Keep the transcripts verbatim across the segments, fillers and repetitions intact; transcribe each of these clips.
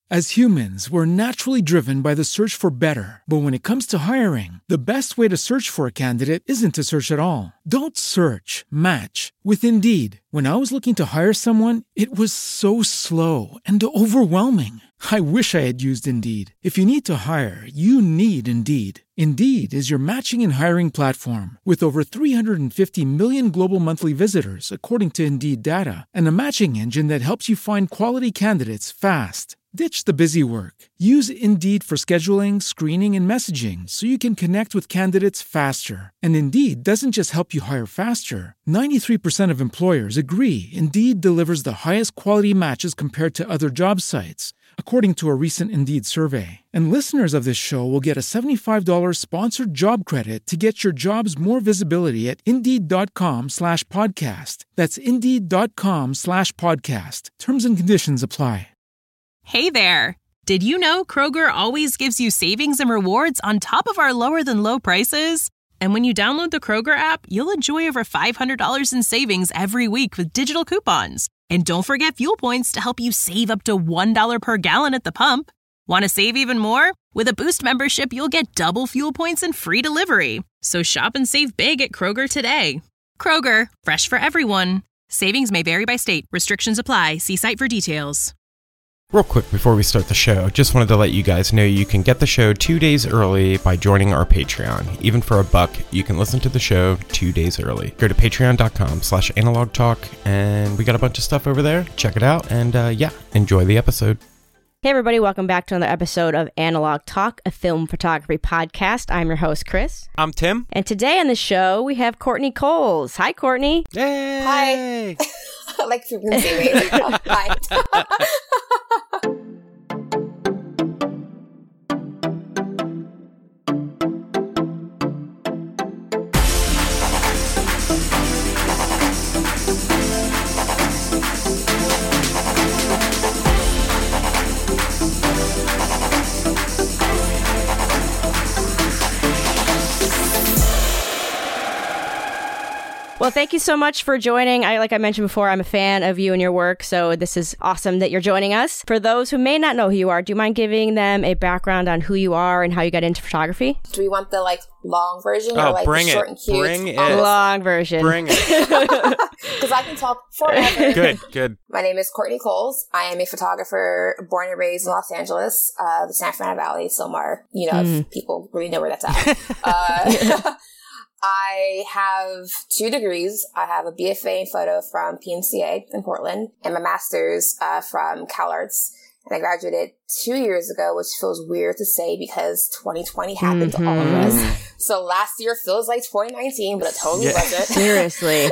As humans, we're naturally driven by the search for better. But when it comes to hiring, the best way to search for a candidate isn't to search at all. Don't search, match with Indeed. When I was looking to hire someone, it was so slow and overwhelming. I wish I had used Indeed. If you need to hire, you need Indeed. Indeed is your matching and hiring platform with over three hundred fifty million global monthly visitors, according to Indeed data, and a matching engine that helps you find quality candidates fast. Ditch the busy work. Use Indeed for scheduling, screening, and messaging so you can connect with candidates faster. And Indeed doesn't just help you hire faster. ninety-three percent of employers agree Indeed delivers the highest quality matches compared to other job sites, according to a recent Indeed survey. And listeners of this show will get a seventy-five dollars sponsored job credit to get your jobs more visibility at Indeed.com slash podcast. That's Indeed.com slash podcast. Terms and conditions apply. Hey there! Did you know Kroger always gives you savings and rewards on top of our lower-than-low prices? And when you download the Kroger app, you'll enjoy over five hundred dollars in savings every week with digital coupons. And don't forget fuel points to help you save up to one dollar per gallon at the pump. Want to save even more? With a Boost membership, you'll get double fuel points and free delivery. So shop and save big at Kroger today. Kroger, fresh for everyone. Savings may vary by state. Restrictions apply. See site for details. Real quick before we start the show, just wanted to let you guys know you can get the show two days early by joining our Patreon. Even for a buck, you can listen to the show two days early. Go to patreon.com slash analog talk, and we got a bunch of stuff over there. Check it out, and uh, yeah, enjoy the episode. Hey everybody, welcome back to another episode of Analog Talk, a film photography podcast. I'm your host, Chris. I'm Tim. And today on the show, we have Courtney Coles. Hi, Courtney. Hey! Hi. Like frequency rate. Hi. Well, thank you so much for joining. I, like I mentioned before, I'm a fan of you and your work, so this is awesome that you're joining us. For those who may not know who you are, do you mind giving them a background on who you are and how you got into photography? Do we want the like long version oh, or like bring the short it. and cute? Bring it. Um, long version. Bring it. Because I can talk forever. Good, good. My name is Courtney Coles. I am a photographer born and raised in Los Angeles, uh, the San Fernando Valley, Silmar. You know, Mm. if people really know where that's at. uh, I have two degrees. I have a B F A in photo from P M C A in Portland and my master's uh, from CalArts. And I graduated two years ago, which feels weird to say because twenty twenty happened Mm-hmm. to all of us. So last year feels like twenty nineteen, but it totally Yeah. wasn't. Seriously.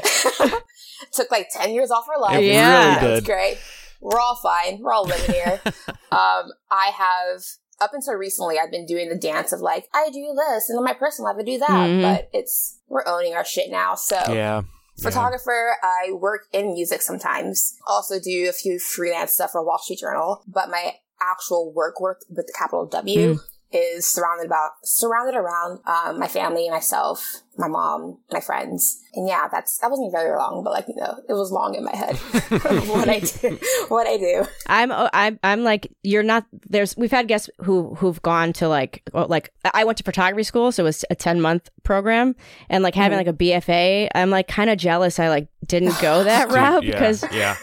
Took like ten years off our life. It Yeah. really That's did. great. We're all fine. We're all living here. um, I have... Up until recently, I've been doing the dance of like, I do this, and in my personal life, I do that. Mhm. But it's, we're owning our shit now. So, Yeah. photographer, I work in music sometimes. Also do a few freelance stuff for Wall Street Journal. But my actual work, work with the capital W, Mm. is surrounded about, surrounded around um, my family, myself, my mom, my friends. And yeah, that's, that wasn't very long, but like, you know, it was long in my head. what I do, what I do. I'm I'm I'm like you're not there's we've had guests who who've gone to like well, like I went to photography school, so it was a ten month program, and like having Mm-hmm. like a B F A, I'm like kind of jealous I like didn't go that route Dude, yeah, because yeah.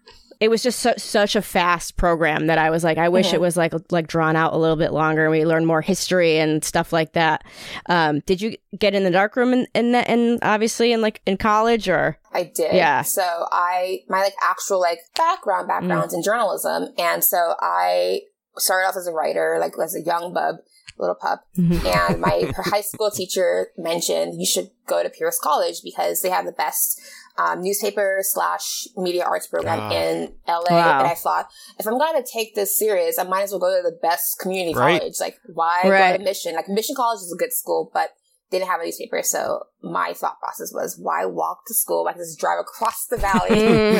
it was just su- such a fast program that I was like, I wish Mhm. it was like like drawn out a little bit longer and we learned more history and stuff like that. Um, did you get in the darkroom in in, in obviously in like in college or? I did. Yeah. So I, my like actual like background, background's in journalism. And so I started off as a writer, like as a young bub, little pup. And my her high school teacher mentioned you should go to Pierce College because they have the best um, newspaper slash media arts program Ah. in L A. Wow. And I thought, if I'm going to take this serious, I might as well go to the best community Right. college. Like, why Right. go to Mission? Like, Mission College is a good school, but they didn't have a newspaper. So my thought process was, why walk to school? I can just drive across the valley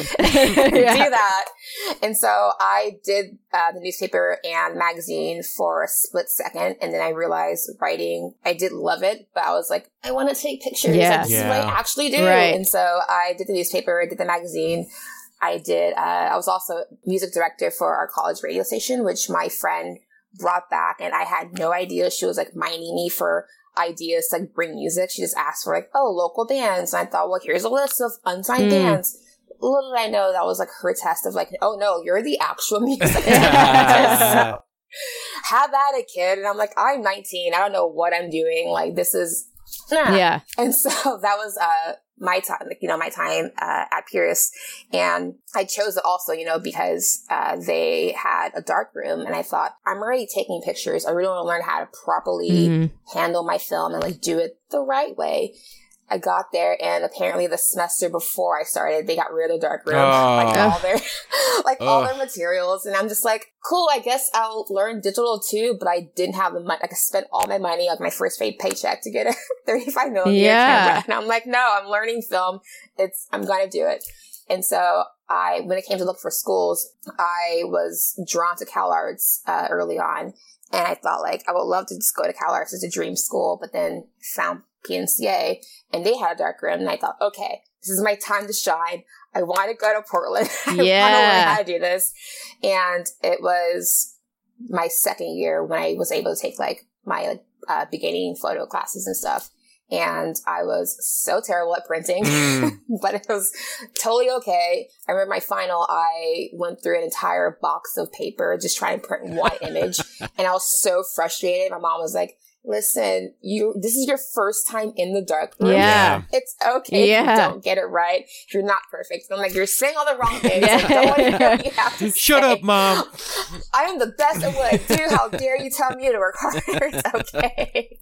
Mm. Yeah. do that. And so I did uh, the newspaper and magazine for a split second. And then I realized writing, I did love it, but I was like, I want to take pictures. Yeah. Like, this is what I Yeah. actually do. Right. And so I did the newspaper, I did the magazine. I did, uh, I was also music director for our college radio station, which my friend brought back, and I had no idea. She was like mining me for ideas to like bring music. She just asked for like, oh, local bands. And I thought, well, here's a list of unsigned mm. bands. Little did I know that was like her test of like, oh no, you're the actual music director. So, have at it, kid. And I'm like, I'm nineteen. I don't know what I'm doing. Like, this is, nah. Yeah. And so that was, uh, my time, like, you know, my time, uh, at Pierce. And I chose it also, you know, because, uh, they had a dark room, and I thought, I'm already taking pictures. I really want to learn how to properly mm-hmm. handle my film and like do it the right way. I got there, and apparently the semester before I started, they got rid of the dark room, oh. like all their, like oh. all their materials. And I'm just like, cool, I guess I'll learn digital too, but I didn't have the money. Like I spent all my money, like my first paid paycheck to get a thirty-five millimeter yeah. camera. And I'm like, no, I'm learning film. It's, I'm going to do it. And so I, when it came to look for schools, I was drawn to CalArts, uh, early on. And I thought like, I would love to just go to CalArts as a dream school, but then found P N C A, and they had a dark room, and I thought, okay, this is my time to shine. I want to go to Portland. I yeah. want to learn how to do this. And it was my second year when I was able to take like my like uh, beginning photo classes and stuff. And I was so terrible at printing, mm. but it was totally okay. I remember my final, I went through an entire box of paper just trying to print one image, and I was so frustrated. My mom was like, listen, you, this is your first time in the dark room. Yeah. It's okay yeah. if you don't get it right. If you're not perfect. And I'm like, you're saying all the wrong things. yeah. I don't want to know what you have to Shut say. up, Mom. I am the best at what I do. How dare you tell me to work harder? It's okay.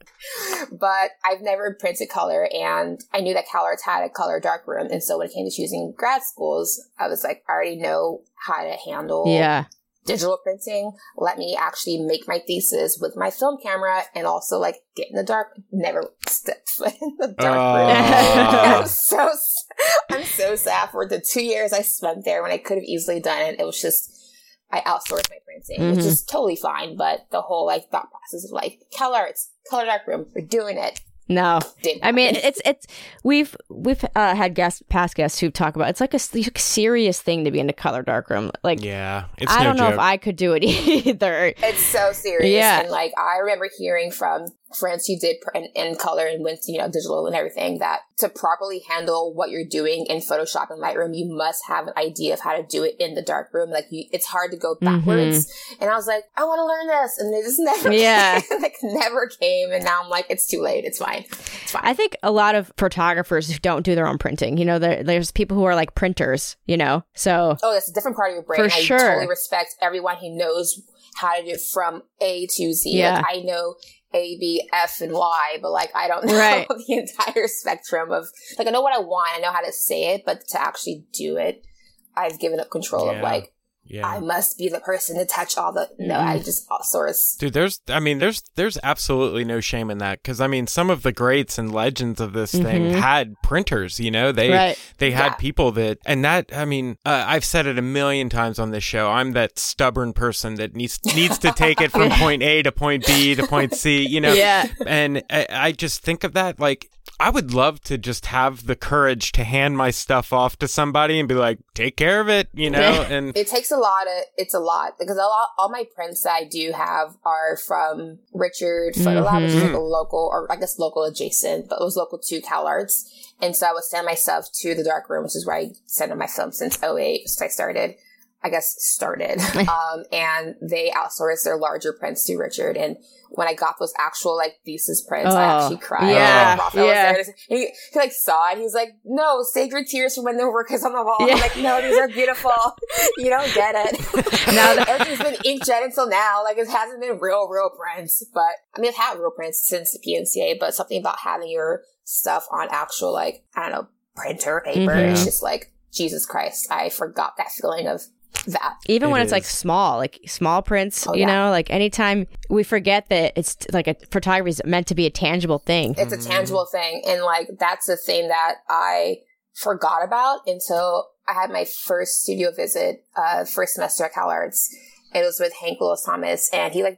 But I've never printed color, and I knew that CalArts had a color dark room. And so when it came to choosing grad schools, I was like, I already know how to handle yeah. digital printing. Let me actually make my thesis with my film camera, and also like get in the dark. Never stepped foot in the dark uh. room. I'm so I'm so sad for the two years I spent there when I could have easily done it. It was just I outsourced my printing, mm-hmm. which is totally fine. But the whole like thought process of like CalArts, color dark room, we're doing it. No, Didn't I mean happen. it's it's we've we've uh, had guests, past guests who talk about it's like a serious thing to be into color darkroom. Like, yeah, it's I no don't know joke. if I could do it either. It's so serious, yeah. and like I remember hearing from friends who did in, in color and went to, you know, digital and everything, that to properly handle what you're doing in Photoshop and Lightroom, you must have an idea of how to do it in the dark room. Like you, it's hard to go backwards. Mm-hmm. And I was like, I want to learn this, and it just never yeah. came. like never came. And now I'm like, it's too late. It's fine. It's fine. I think a lot of photographers who don't do their own printing, you know, there, there's people who are like printers, you know, so. Oh, that's a different part of your brain. For I sure. totally respect everyone who knows how to do it from A to Z. Yeah. Like I know A, B, F, and Y, but like I don't know right. the entire spectrum of, like I know what I want, I know how to say it, but to actually do it, I've given up control yeah. of like, yeah. I must be the person to touch all the, no, Mm-hmm. I just outsource. Dude, there's, I mean, there's, there's absolutely no shame in that. Cause I mean, some of the greats and legends of this thing Mm-hmm. had printers, you know, they, right. they had Yeah. people that, and that, I mean, uh, I've said it a million times on this show. I'm that stubborn person that needs, needs to take it from point A to point B to point C, you know? Yeah. And I, I just think of that, like, I would love to just have the courage to hand my stuff off to somebody and be like, take care of it, you know? And It takes a lot of, it's a lot, because a lot, all my prints that I do have are from Richard Photo Lab, which is like a local, or I guess local adjacent, but it was local to CalArts. And so I would send myself to the dark room, which is where I send in my film since oh eight, since I started, I guess started. um, and they outsourced their larger prints to Richard. And when I got those actual like thesis prints, oh, I actually cried. Yeah, Raphael yeah. was there. He, he like saw it. He was like, no, save your tears for when the work is on the wall. Yeah. I'm like, no, these are beautiful. You don't get it. Now that- Everything's been inkjet until now. Like it hasn't been real, real prints. But I mean, I've had real prints since the P N C A, but something about having your stuff on actual, like, I don't know, printer paper, Mm-hmm. it's just like, Jesus Christ, I forgot that feeling of that. Even It when it's like is. small, like small prints, Oh, you yeah. know, like anytime we forget that it's like a photography is meant to be a tangible thing. It's a tangible thing. And like, that's the thing that I forgot about until I had my first studio visit, uh, first semester at CalArts. It was with Hank Willis Thomas, and he like just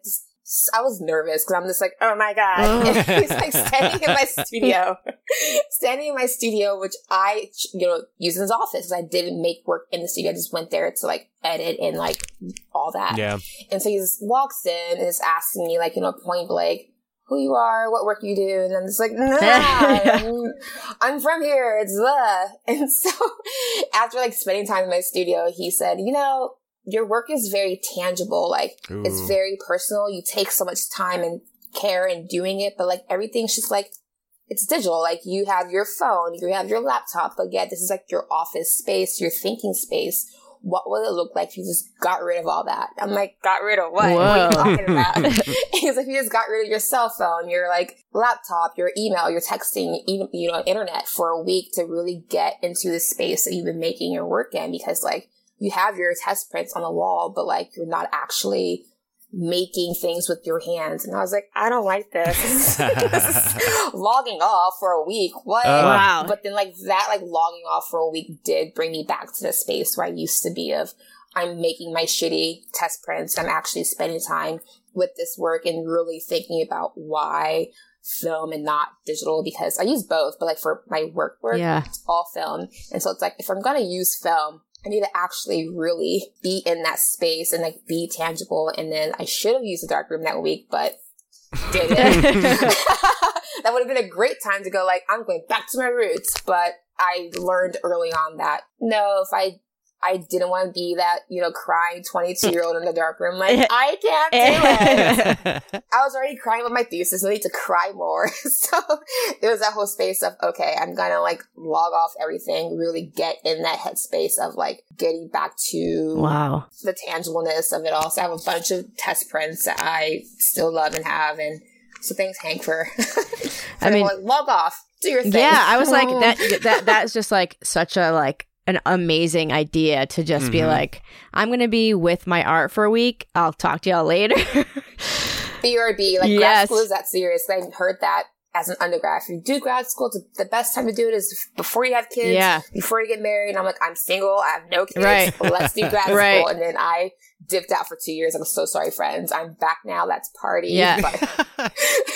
I was nervous because I'm just like, oh my God. Oh. And he's like standing in my studio, standing in my studio, which I, you know, use in his office because I didn't make work in the studio. I just went there to like edit and like all that. Yeah. And so he just walks in and is asking me like, you know, point blank, who you are, what work you do. And I'm just like, nah, I'm, I'm from here. It's the. And so after like spending time in my studio, he said, you know, your work is very tangible. Like, Ooh. It's very personal. You take so much time and care in doing it, but like everything's just like, it's digital. Like you have your phone, you have your laptop, but yeah, this is like your office space, your thinking space. What would it look like if you just got rid of all that? I'm like, got rid of what? Whoa. What are you talking about? Because if you just got rid of your cell phone, your like laptop, your email, your texting, you know, internet for a week to really get into the space that you've been making your work in, because like, you have your test prints on the wall, but like you're not actually making things with your hands. And I was like, I don't like this. This is logging off for a week. What? Uh, wow. But then like that, like logging off for a week did bring me back to the space where I used to be of I'm making my shitty test prints. I'm actually spending time with this work and really thinking about why film and not digital, because I use both, but like for my work work, yeah. It's all film. And so it's like, if I'm going to use film, I need to actually really be in that space and like be tangible. And then I should have used the darkroom that week, but didn't. That would have been a great time to go like, I'm going back to my roots. But I learned early on that no, if I I didn't want to be that, you know, crying twenty-two year old in the dark room. Like, I can't do it. I was already crying with my thesis. I need to cry more. So there was that whole space of, okay, I'm going to like log off everything, really get in that headspace of like getting back to wow. the tangibleness of it all. So I have a bunch of test prints that I still love and have. And so thanks, Hank, for, for I mean, like, log off, do your thing. Yeah, I was like, that, that, that's just like such a like, an amazing idea to just mm-hmm. be like, I'm going to be with my art for a week. I'll talk to y'all later. B R B, like yes. grad school is that serious. I heard that as an undergrad. If you do grad school, the best time to do it is before you have kids, yeah. before you get married. And I'm like, I'm single. I have no kids. Right. Let's do grad right. school. And then I dipped out for two years. I'm so sorry, friends. I'm back now. Let's party. Yeah. But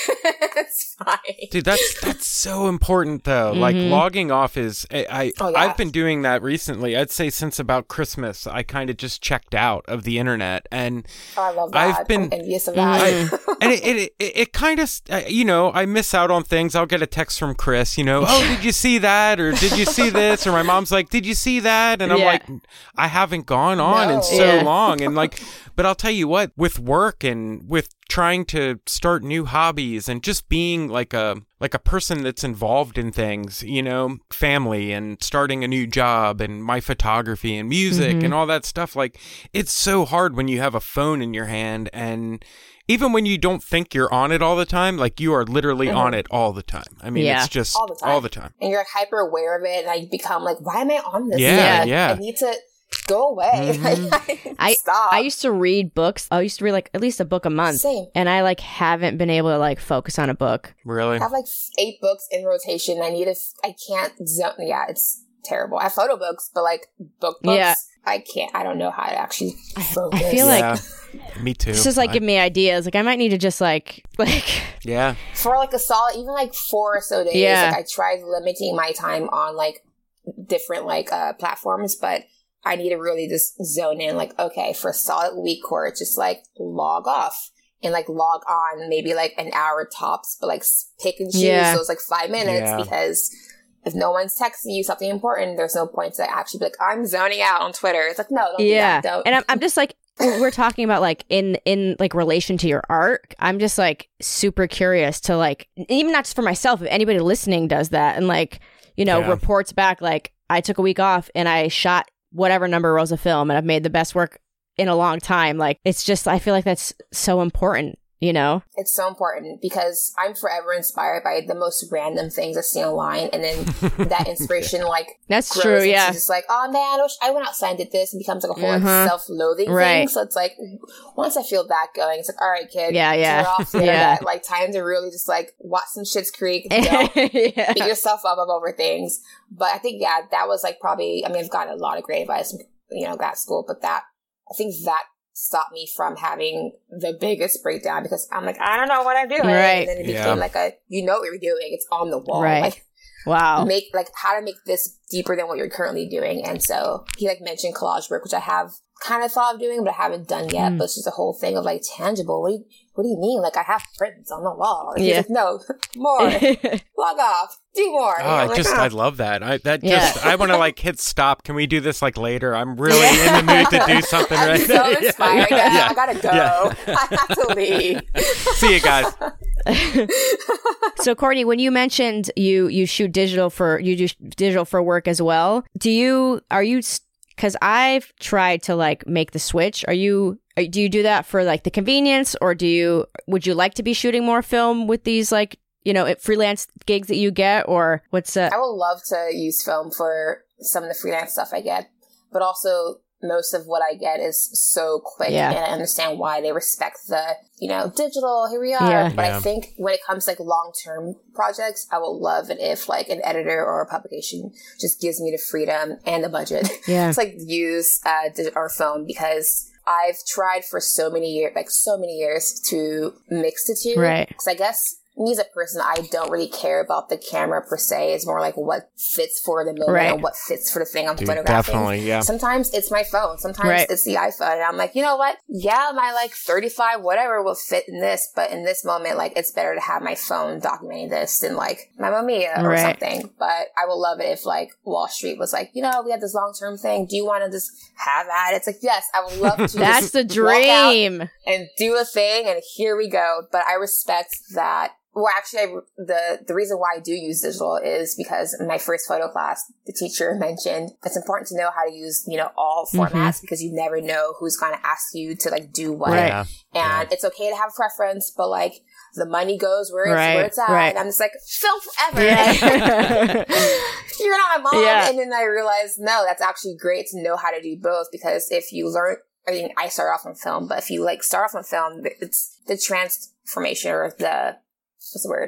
it's fine. Dude, that's that's so important though. Mm-hmm. Like logging off is I, I oh, yeah. I've been doing that recently. I'd say since about Christmas, I kind of just checked out of the internet, and oh, I love that. I've been I'm envious of that. I, and it it, it, it kind of you know, I miss out on things. I'll get a text from Chris, you know, oh, did you see that, or did you see this, or my mom's like, did you see that, and I'm yeah. like, I haven't gone on no. in so yeah. long, and like, but I'll tell you what, with work and with trying to start new hobbies and just being like a like a person that's involved in things, you know, family and starting a new job and my photography and music mm-hmm. and all that stuff, like it's so hard when you have a phone in your hand, and even when you don't think you're on it all the time, like you are literally mm-hmm. on it all the time. I mean, yeah. it's just all the time. all the time. And you're like, hyper aware of it, and you become like, why am I on this? Yeah, yeah. I need to go away. Mm-hmm. I, Stop. I used to read books. I used to read like at least a book a month. Same. And I like haven't been able to like focus on a book. Really? I have like eight books in rotation. I need to, I can't zone. Yeah, it's terrible. I have photo books, but like book books, yeah. I can't, I don't know how to actually focus. I feel yeah. like me too. This is like I, giving me ideas. Like I might need to just like, like. Yeah. For like a solid, even like four or so days, yeah. like I tried limiting my time on like different like uh, platforms, but I need to really just zone in, like, okay, for a solid week or just like log off and like log on maybe like an hour tops, but like pick and choose yeah. those like five minutes yeah. because if no one's texting you something important, there's no point to actually be like, I'm zoning out on Twitter. It's like, no, don't yeah. do that. Don't. And I'm, I'm just like, we're talking about like in, in like relation to your art. I'm just like super curious to like, even not just for myself, if anybody listening does that and like, you know, yeah. reports back, like I took a week off and I shot whatever number of rolls of film and I've made the best work in a long time. Like, it's just, I feel like that's so important, you know? It's so important because I'm forever inspired by the most random things I see online, and then that inspiration, like, that's grows true, yeah. It's just like, oh man, I wish I went outside and did this, and becomes like a whole uh-huh. like, self-loathing right. thing. So it's like, once I feel that going, it's like, all right, kid, yeah, yeah. turn off the yeah. internet. Like, time to really just like watch some Schitt's Creek. Don't yeah. beat yourself up over things. But I think, yeah, that was like probably, I mean, I've gotten a lot of great advice from, you know, grad school, but that, I think that stop me from having the biggest breakdown because I'm like, I don't know what I'm doing. Right. And then it became Yeah. like a, you know what you're doing. It's on the wall. Right. Like, Wow. make like how to make this deeper than what you're currently doing. And so he like mentioned collage work, which I have kind of thought of doing, but I haven't done yet. Mm. But it's just a whole thing of like tangible. What do you, what do you mean? Like I have prints on the wall. And yeah. He's like, no, more. Log off. Do more. Oh, I like, just, oh. I love that. I that Yeah. just, I want to like hit stop. Can we do this like later? I'm really in the mood to do something I'm right so now. inspired. Yeah, Yeah, yeah, I gotta go. yeah. I have to leave. See you guys. So Courtney, when you mentioned you you shoot digital for you do digital for work as well, do you are you because I've tried to like make the switch. Are you do you do that for like the convenience, or do you would you like to be shooting more film with these like you know freelance gigs that you get, or what's uh I would love to use film for some of the freelance stuff I get, but also most of what I get is so quick, yeah. and I understand why they respect the, you know, digital, here we are. Yeah. But Yeah. I think when it comes to like long-term projects, I will love it if like an editor or a publication just gives me the freedom and the budget Yeah. to like use uh, digital or film, because I've tried for so many years, like so many years to mix the two. Right. Because I guess me as a person, I don't really care about the camera per se. It's more like what fits for the moment Right. and what fits for the thing I'm Dude, photographing. definitely, yeah. Sometimes it's my phone. Sometimes Right. it's the iPhone. And I'm like, you know what? Yeah, my like thirty-five, whatever will fit in this. But in this moment, like it's better to have my phone documenting this than like Mamma Mia or Right. something. But I would love it if like Wall Street was like, you know, we have this long-term thing. Do you want to just have that? It's like, yes, I would love to. That's just the walk out dream. and do a thing, and here we go. But I respect that. Well, actually, I, the the reason why I do use digital is because in my first photo class, the teacher mentioned it's important to know how to use, you know, all formats, mm-hmm. because you never know who's going to ask you to like do what. Right. Yeah. And yeah. it's okay to have preference, but like the money goes where it's, right. where it's at. Right. And I'm just like, film forever. Yeah. You're not my mom. Yeah. And then I realized, no, that's actually great to know how to do both, because if you learn, I mean, I started off on film, but if you like start off on film, it's the transformation or the, what's the word?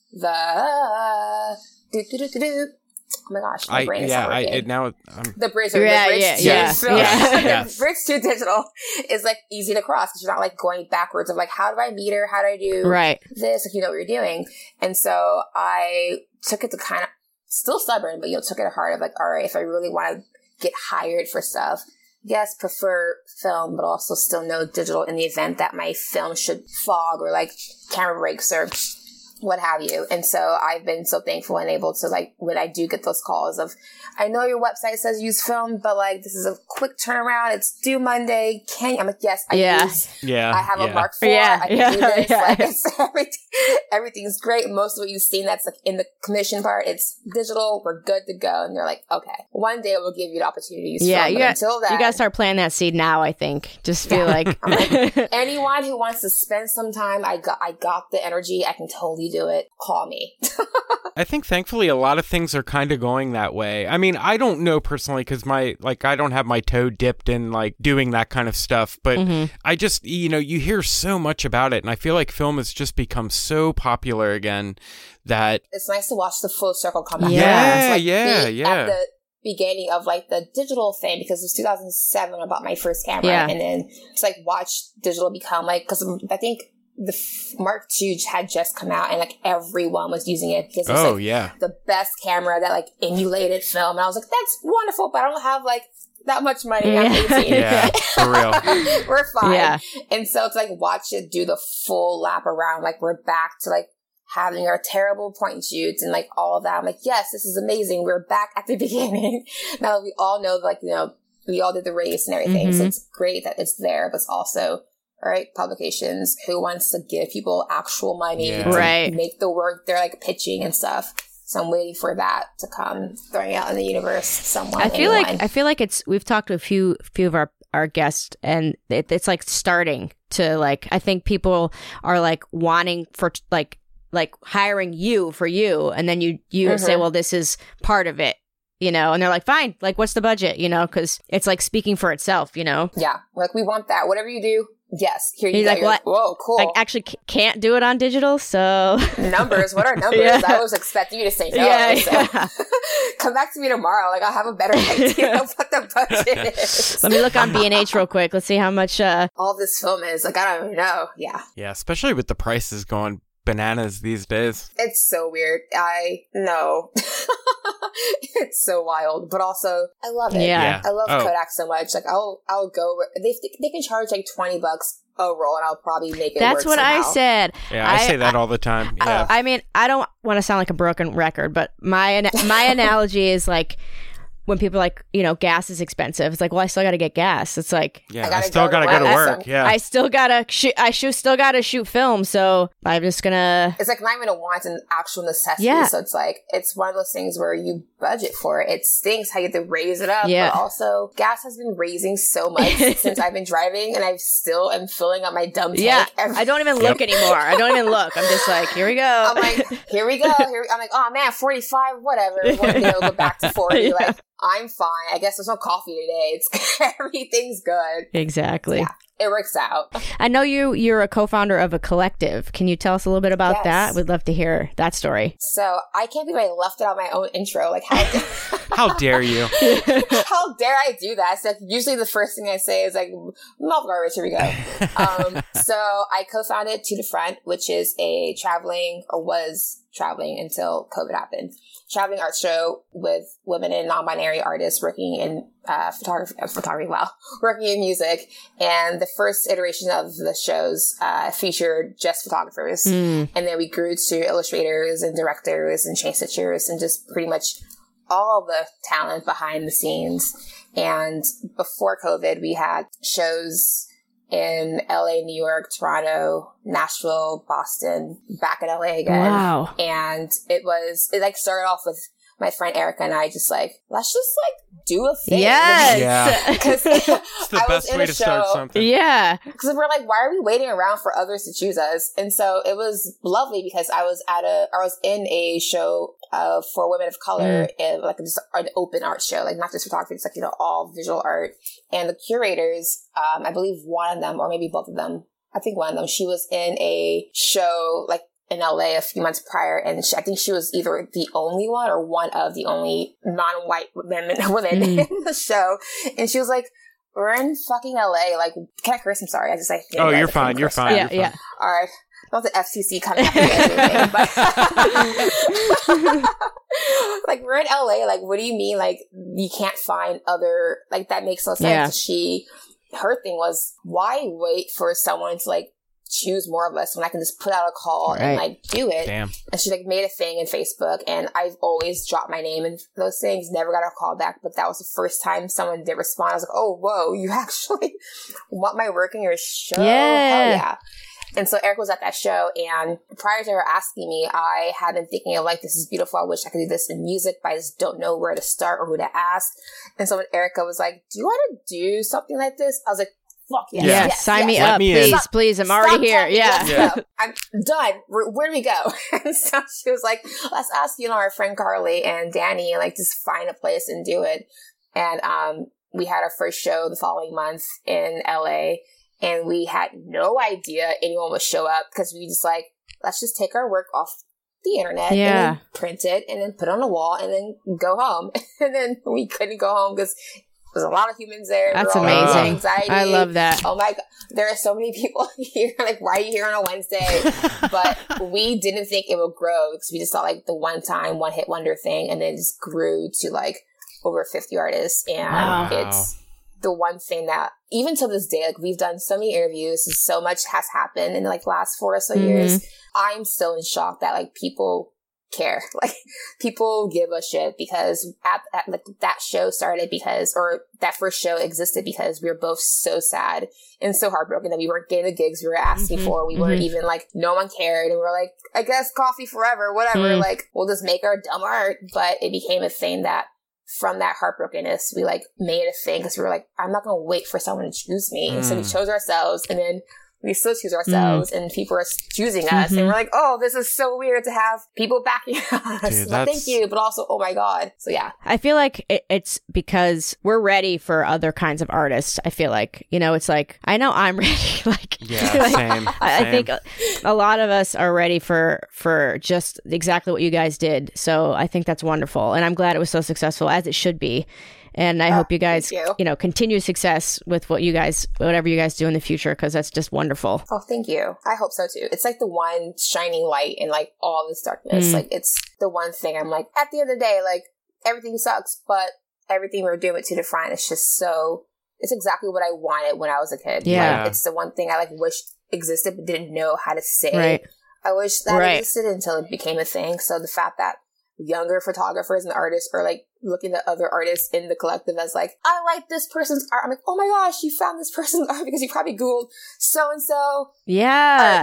The, do, do, do, do, do. Oh my gosh, my I, brain is yeah, not I, working. it, now, I'm, The bridge, Yeah, the bridge yeah, to, yeah, so, yeah. Yes. the bridge to digital is like easy to cross, because you're not like going backwards of like, how do I meter? How do I do Right. this? Like, you know what you're doing. And so I took it to kind of, still stubborn, but you know, took it to heart of like, all right, if I really want to get hired for stuff, yes, prefer film, but also still know digital in the event that my film should fog or like camera breaks or what have you. And so I've been so thankful and able to like, when I do get those calls of, I know your website says use film, but like this is a quick turnaround. It's due Monday. Can you? I'm like, yes, I Yeah. use. yeah. I have yeah. a Mark four. Yeah, I can yeah, do this. yeah. Like it's everything, everything's great. Most of what you've seen that's like in the commission part, it's digital. We're good to go. And you're like, okay, one day we'll give you the opportunity to use Yeah, film. you But got, until then, you got to start planting that seed now, I think. Just feel like... I'm like, anyone who wants to spend some time, I got, I got the energy. I can totally do it. Call me. I think thankfully a lot of things are kind of going that way. I mean, I don't know personally because my, like, I don't have my toe dipped in like doing that kind of stuff, but Mhm. I just, you know, you hear so much about it, and I feel like film has just become so popular again that It's nice to watch the full circle come back. Yeah. It's like Yeah, the- yeah. At the beginning of like the digital thing, because it was two thousand seven I bought my first camera, Yeah. and then to like watch digital become like, because I think the f- Mark two had just come out and like everyone was using it because it's oh like yeah, the best camera that like emulated film, and I was like, that's wonderful, but I don't have like that much money. I'm Yeah. eighteen. yeah, for real. We're fine. Yeah. And so to like watch it do the full lap around, like we're back to like having our terrible point and shoots and like all of that. I'm like, yes, this is amazing. We're back at the beginning. Now that we all know, like, you know, we all did the race and everything. Mhm. So it's great that it's there, but it's also, all right, publications, who wants to give people actual money Yeah. to Right. make the work they're like pitching and stuff. So I'm waiting for that to come, throwing out in the universe. Someone, I feel anyone. like I feel like it's we've talked to a few few of our our guests, and it, it's like starting to like I think people are like wanting for like like hiring you for you, and then you you Mhm. say, well, this is part of it, you know, and they're like, fine, like what's the budget, you know, because it's like speaking for itself, you know. Yeah, like we want that. Whatever you do, Yes. Here you He's go. like, You're what? like, whoa, cool. I actually c- can't do it on digital, so... Numbers? What are numbers? Yeah. I was expecting you to say no. Yeah, so. yeah. Come back to me tomorrow. Like, I'll have a better idea of what the budget is. Let me look on B and H real quick. Let's see how much... Uh... All this film is. Like, I don't even know. Yeah. Yeah, especially with the prices going bananas these days. It's so weird. I know. It's so wild, but also I love it. Yeah. Yeah. I love Oh. Kodak so much. Like I'll I'll go. Where, they they can charge like twenty bucks a roll, and I'll probably make it. That's work what I somehow. said. Yeah, I, I- say that all the time. Yeah. I mean, I don't want to sound like a broken record, but my ana- my analogy is like when people are like, you know, gas is expensive. It's like, well, I still got to get gas. It's like, yeah, I I, gotta still go to gotta go to work. work. Yeah. I still gotta shoot. I shoot, still gotta shoot film. So I'm just gonna. It's like not even a want, an actual necessity. Yeah. So it's like it's one of those things where you budget for it. It stinks how you have to raise it up. Yeah. But also, gas has been raising so much since I've been driving, and I still am filling up my dumb tank. Yeah, every- I don't even look anymore. I don't even look. I'm just like, here we go. I'm like, here we go. Here we, I'm like, oh man, forty-five, whatever. We'll, you know, go back to forty. Yeah. Like, I'm fine. I guess there's no coffee today. It's everything's good. Exactly. Yeah. It works out. I know you. You're a co-founder of a collective. Can you tell us a little bit about Yes. that? We'd love to hear that story. So I can't believe I left it on my own intro. Like, how dare, How dare you? how dare I do that? It's like usually the first thing I say is like, mouth garbage. Here we go. Um, so I co-founded To The Front, which is a traveling or was traveling until COVID happened. Traveling art show with women and non-binary artists working in uh, photography, uh, photography, wow, working in music. And the first iteration of the shows uh, featured just photographers. Mm. And then we grew to illustrators and directors and chain stitchers and just pretty much all the talent behind the scenes. And before COVID, we had shows in L A, New York, Toronto, Nashville, Boston, back in L A again. Wow. And it was, it like started off with my friend Erica and I just like, let's just like do a thing. Yes. Yeah. Because It's the I was best in way a to start show. something. Yeah. Because we're like, why are we waiting around for others to choose us? And so it was lovely because I was at a, I was in a show uh, for women of color, mm. like just an open art show, like not just photography, it's like, you know, all visual art. And the curators, um, I believe one of them, or maybe both of them, I think one of them, she was in a show like in L A a few months prior, and she, I think she was either the only one or one of the only non-white women, women Mm. in the show. And she was like, we're in fucking L A. Like, can I curse? I'm sorry. I just like. Oh, you're fine. You're fine. Yeah, you're yeah. fine. All right. Not the F C C coming after me or anything, but like we're in L A. Like, what do you mean? Like, you can't find other? Like, that makes no sense. Yeah. She, her thing was, why wait for someone to like choose more of us when I can just put out a call Right. and like do it? Damn. And she like made a thing in Facebook, and I've always dropped my name in those things, never got a call back, but that was the first time someone did respond. I was like, oh, whoa, you actually want my work in your show? Yeah. Hell yeah. And so Eric was at that show, and prior to her asking me, I had been thinking of like, this is beautiful. I wish I could do this in music, but I just don't know where to start or who to ask. And so when Erica was like, do you want to do something like this? I was like, fuck yes. Yeah. yes, Sign yes. me Let up, me in. please, Stop- please. I'm Stop already here. talking. Yeah. Let's Yeah. go. I'm done. Where, where do we go? And so she was like, let's ask, you know, our friend Carly and Danny, and like just find a place and do it. And um, we had our first show the following month in L A, and we had no idea anyone would show up because we just like, let's just take our work off the internet Yeah. and then print it and then put it on the wall and then go home. And then we couldn't go home because there's a lot of humans there. That's We're all having amazing. Anxiety. I love that. Oh my God. There are so many people here. Like, why are you here on a Wednesday? But we didn't think it would grow because we just thought like the one time, one hit wonder thing, and then just grew to like over fifty artists. And Wow. it's the one thing that even to this day, like we've done so many interviews and so much has happened in like last four or so Mhm. years. I'm still in shock that like people care. Like people give a shit because at, at like that show started because, or that first show existed because we were both so sad and so heartbroken that we weren't getting the gigs we were asking Mhm, for. We weren't mhm. even like, no one cared. And we we're like, I guess coffee forever, whatever. Mm. Like we'll just make our dumb art. But it became a thing that from that heartbrokenness, we like made a thing because we were like, I'm not going to wait for someone to choose me. And so we Mm. chose ourselves, and then we still choose ourselves, mm. and people are choosing us, mm-hmm. and we're like, oh, this is so weird to have people backing us. Dude, well, thank you, but also, oh my god. So yeah, I feel like it, it's because we're ready for other kinds of artists. I feel like, you know, it's like I know I'm ready. like, yeah, like, same. I, same. I think a, a lot of us are ready for for just exactly what you guys did. So I think that's wonderful, and I'm glad it was so successful, as it should be. And I oh, hope you guys, you. you know, continue success with what you guys, whatever you guys do in the future, because that's just wonderful. Oh, thank you. I hope so too. It's like the one shining light in like all this darkness. Mm. Like it's the one thing I'm like, at the end of the day, like everything sucks, but everything we're doing with Two to Front is just so, it's exactly what I wanted when I was a kid. Yeah. Like, it's the one thing I like wish existed, but didn't know how to say. Right. I wish that right. existed until it became a thing. So the fact that younger photographers and artists are like looking at other artists in the collective as like, I like this person's art. I'm like, oh my gosh, you found this person's art because you probably Googled so and so. Yeah.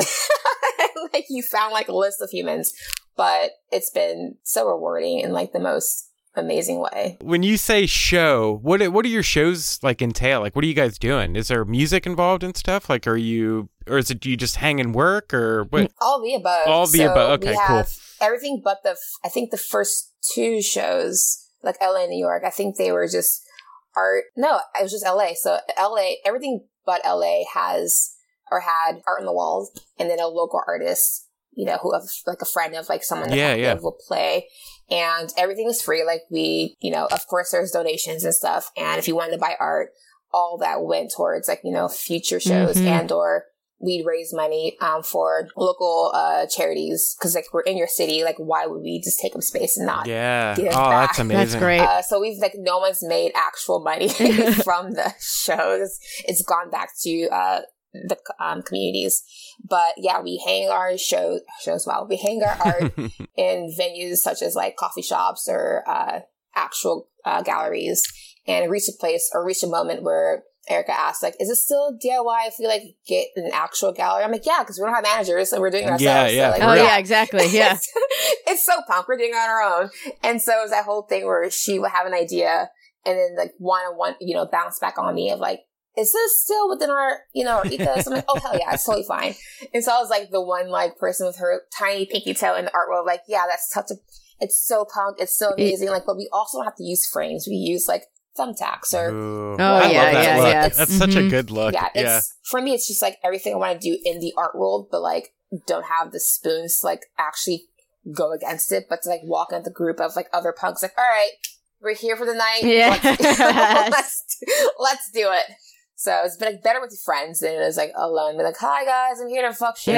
Like you found like a list of humans, but it's been so rewarding in like the most amazing way. When you say show, what what do your shows like entail? Like, what are you guys doing? Is there music involved and stuff? Like, are you, or is it, do you just hang and work, or what? All the above. All the so above. Okay, we have cool. Everything but the, I think the first two shows, like L A and New York, I think they were just art. No, it was just L A. So L A, everything but L A has, or had art on the walls, and then a local artist, you know, who have like a friend of like someone that yeah, yeah. will play. And everything is free. Like we, you know, of course there's donations and stuff. And if you wanted to buy art, all that went towards like, you know, future shows mm-hmm. and or we'd raise money um, for local uh, charities. Cause like we're in your city. Like why would we just take up space and not yeah. give oh, back? That's amazing. That's great. Uh, so we've like, no one's made actual money from the shows. It's gone back to uh, the um, communities. But yeah, we hang our show, shows, well, we hang our art in venues such as like coffee shops or uh, actual uh, galleries, and reach a place or reach a moment where Erica asked, like, is it still D I Y if we like get an actual gallery? I'm like, yeah, because we don't have managers and we're doing it ourselves. Yeah, yeah. So, like, oh, yeah. yeah, exactly. Yeah. it's, it's so punk. We're doing it on our own. And so it was that whole thing where she would have an idea and then like one on one, you know, bounce back on me of like, is this still within our, you know, our ethos? I'm like, oh, hell yeah, it's totally fine. And so I was like the one like person with her tiny pinky toe in the art world, like, yeah, that's such a, it's so punk, it's so amazing. Like, but we also don't have to use frames. We use like thumbtacks or. Ooh. Oh, I yeah, love that yeah, look. yeah. That's mm-hmm. such a good look. Yeah, it's, yeah. For me, it's just like everything I want to do in the art world, but like don't have the spoons to like actually go against it, but to like walk into the group of like other punks, like, all right, we're here for the night. Yeah. Let's, let's, let's do it. So it's been like better with your friends than it is like alone. Be like, hi guys, I'm here to fuck shit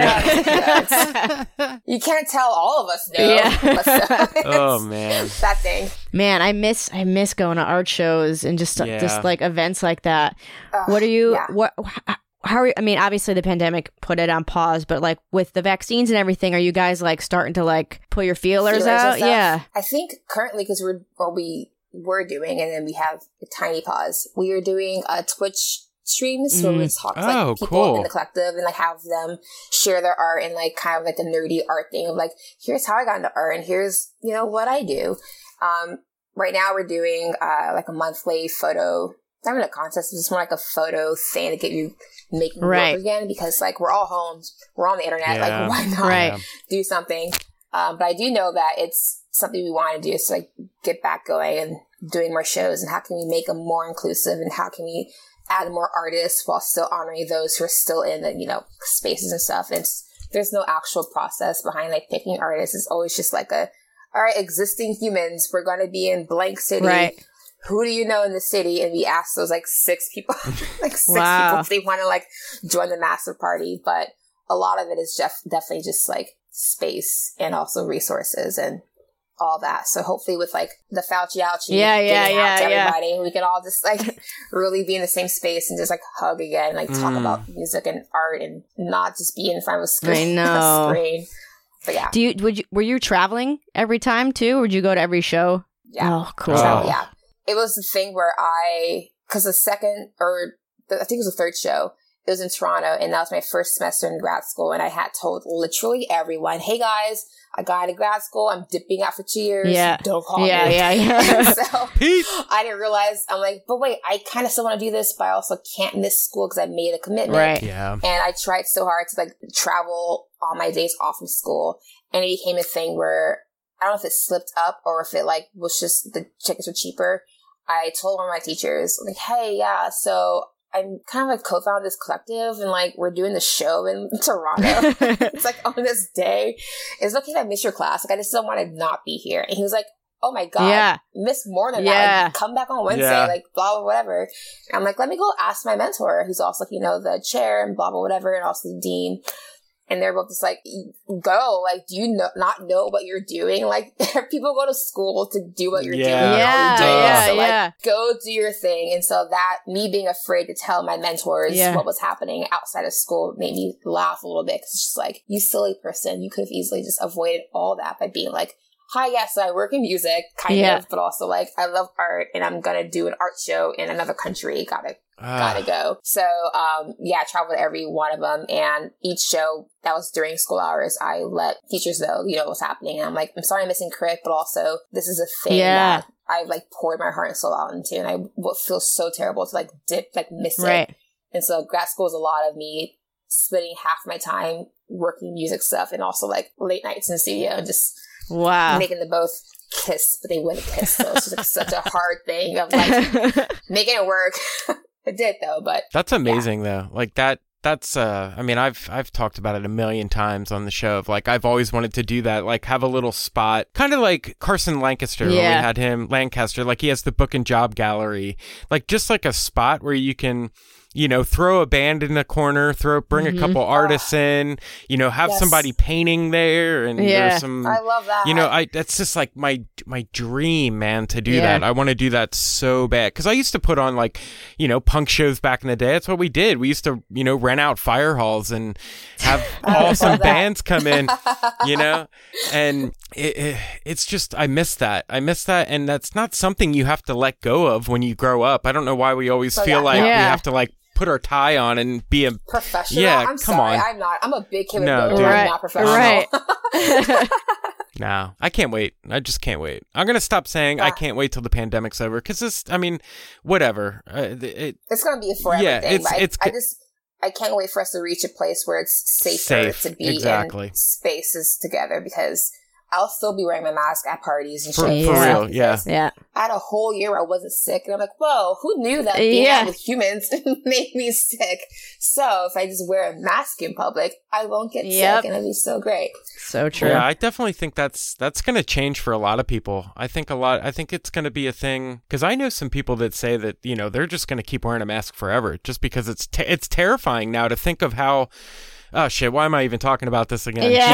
yeah. up. You can't tell all of us no. Yeah. So oh man, that thing. Man, I miss I miss going to art shows and just yeah. just like events like that. Uh, what are you? Yeah. What? How are you? I mean, obviously the pandemic put it on pause, but like with the vaccines and everything, are you guys like starting to like put your feelers, feelers out? Yeah, I think currently because we're or we were doing, and then we have a tiny pause. We are doing a Twitch streams where we talk to like oh, people cool. in the collective and like have them share their art and like kind of like a nerdy art thing of like, here's how I got into art and here's, you know, what I do. Um, right now we're doing uh like a monthly photo, not even a contest, it's just more like a photo thing to get you making right. work again because like we're all home, we're on the internet, yeah. like why not right. do something? Um, but I do know that it's something we want to do is to like get back going and doing more shows and how can we make them more inclusive and how can we add more artists while still honoring those who are still in the, you know, spaces and stuff. And it's, there's no actual process behind like picking artists. It's always just like a, all right, existing humans, we're going to be in blank city. Right. Who do you know in the city? And we ask those like six people, like six wow. people if they want to like join the massive party. But a lot of it is just definitely just like space and also resources and all that. So hopefully with like the Fauci ouchie yeah, yeah, getting yeah, out to yeah. everybody, we can all just like really be in the same space and just like hug again, like talk Mm. about music and art and not just be in front of a screen. I know. a screen. But yeah. Do you would you were you traveling every time too, or would you go to every show? Yeah. Oh, cool. So, Oh. yeah. It was the thing where I, cause the second or the, I think it was the third show, it was in Toronto, and that was my first semester in grad school. And I had told literally everyone, hey guys, I got to grad school. I'm dipping out for two years. Yeah. Don't call yeah, me. Yeah, yeah, So I didn't realize, I'm like, but wait, I kind of still want to do this, but I also can't miss school because I made a commitment. Right. Yeah. And I tried so hard to like travel on my days off from school. And it became a thing where I don't know if it slipped up or if it like was just the tickets were cheaper. I told one of my teachers, like, hey, yeah, so I'm kind of like co-founded this collective and like we're doing the show in Toronto. It's like on this day. It's okay if I miss your class. Like I just don't want to not be here. And he was like, oh my God, yeah. miss more than yeah. that. Like, come back on Wednesday, yeah. like blah, blah, whatever. And I'm like, let me go ask my mentor, who's also, you know, the chair and blah, blah, whatever, and also the dean. And they're both just like, go, like, do you know, not know what you're doing? Like, people go to school to do what you're Yeah. doing. Yeah, doing. yeah, so, like, yeah. go do your thing. And so that, me being afraid to tell my mentors Yeah. what was happening outside of school made me laugh a little bit. Cause it's just like, you silly person, you could have easily just avoided all that by being like, hi, yes, so I work in music, kind Yeah. of, but also like, I love art and I'm gonna do an art show in another country. Gotta Gotta go. So, um, yeah, I traveled to every one of them. And each show that was during school hours, I let teachers know, you know, what's happening. And I'm like, I'm sorry I'm missing crit, but also this is a thing Yeah. that I've like poured my heart and soul out into. And I would feel so terrible to like dip, like miss Right. it. And so grad school is a lot of me spending half my time working music stuff and also like late nights in the studio and just Wow. making them both kiss, but they wouldn't kiss. So it's just like such a hard thing of like making it work. It did though, but That's amazing though. Like that that's uh I mean I've I've talked about it a million times on the show of like I've always wanted to do that, like have a little spot, kind of like Carson Lancaster when we Yeah. had him Lancaster, like he has the book and job gallery, like just like a spot where you can, you know, throw a band in the corner, throw bring Mhm. a couple artists in, you know, have Yes. somebody painting there, and Yeah. there's some I love that. you know, I that's just like my my dream, man, to do Yeah. that. I want to do that so bad because I used to put on like, you know, punk shows back in the day. That's what we did. We used to, you know, rent out fire halls and have awesome that. bands come in, you know, and it, it, it's just I miss that. I miss that, and that's not something you have to let go of when you grow up. I don't know why we always So, feel yeah. like Yeah. we have to like put our tie on and be a Professional? Yeah, I'm come sorry. on. I'm not. I'm a big kid with No, boobs. dude. I'm Right. not professional. Right. No, I can't wait. I just can't wait. I'm gonna stop saying I Yeah. can't wait till the pandemic's over because this. I mean, whatever. Uh, it, It's going to be a forever Yeah, thing. it's- but I- it's- I, just, I can't wait for us to reach a place where it's safer Safe, to be exactly. in spaces together because I'll still be wearing my mask at parties and For- shit. for Yeah. real, yeah. Yeah. I had a whole year where I wasn't sick, and I'm like, whoa, who knew that being Yeah. out with humans made me sick? So if I just wear a mask in public, I won't get Yep. sick, and it'll be so great. So true. Yeah, I definitely think that's that's gonna change for a lot of people. I think a lot. I think it's gonna be a thing because I know some people that say that you know they're just gonna keep wearing a mask forever just because it's te- it's terrifying now to think of how. Oh shit! Why am I even talking about this again? Yeah.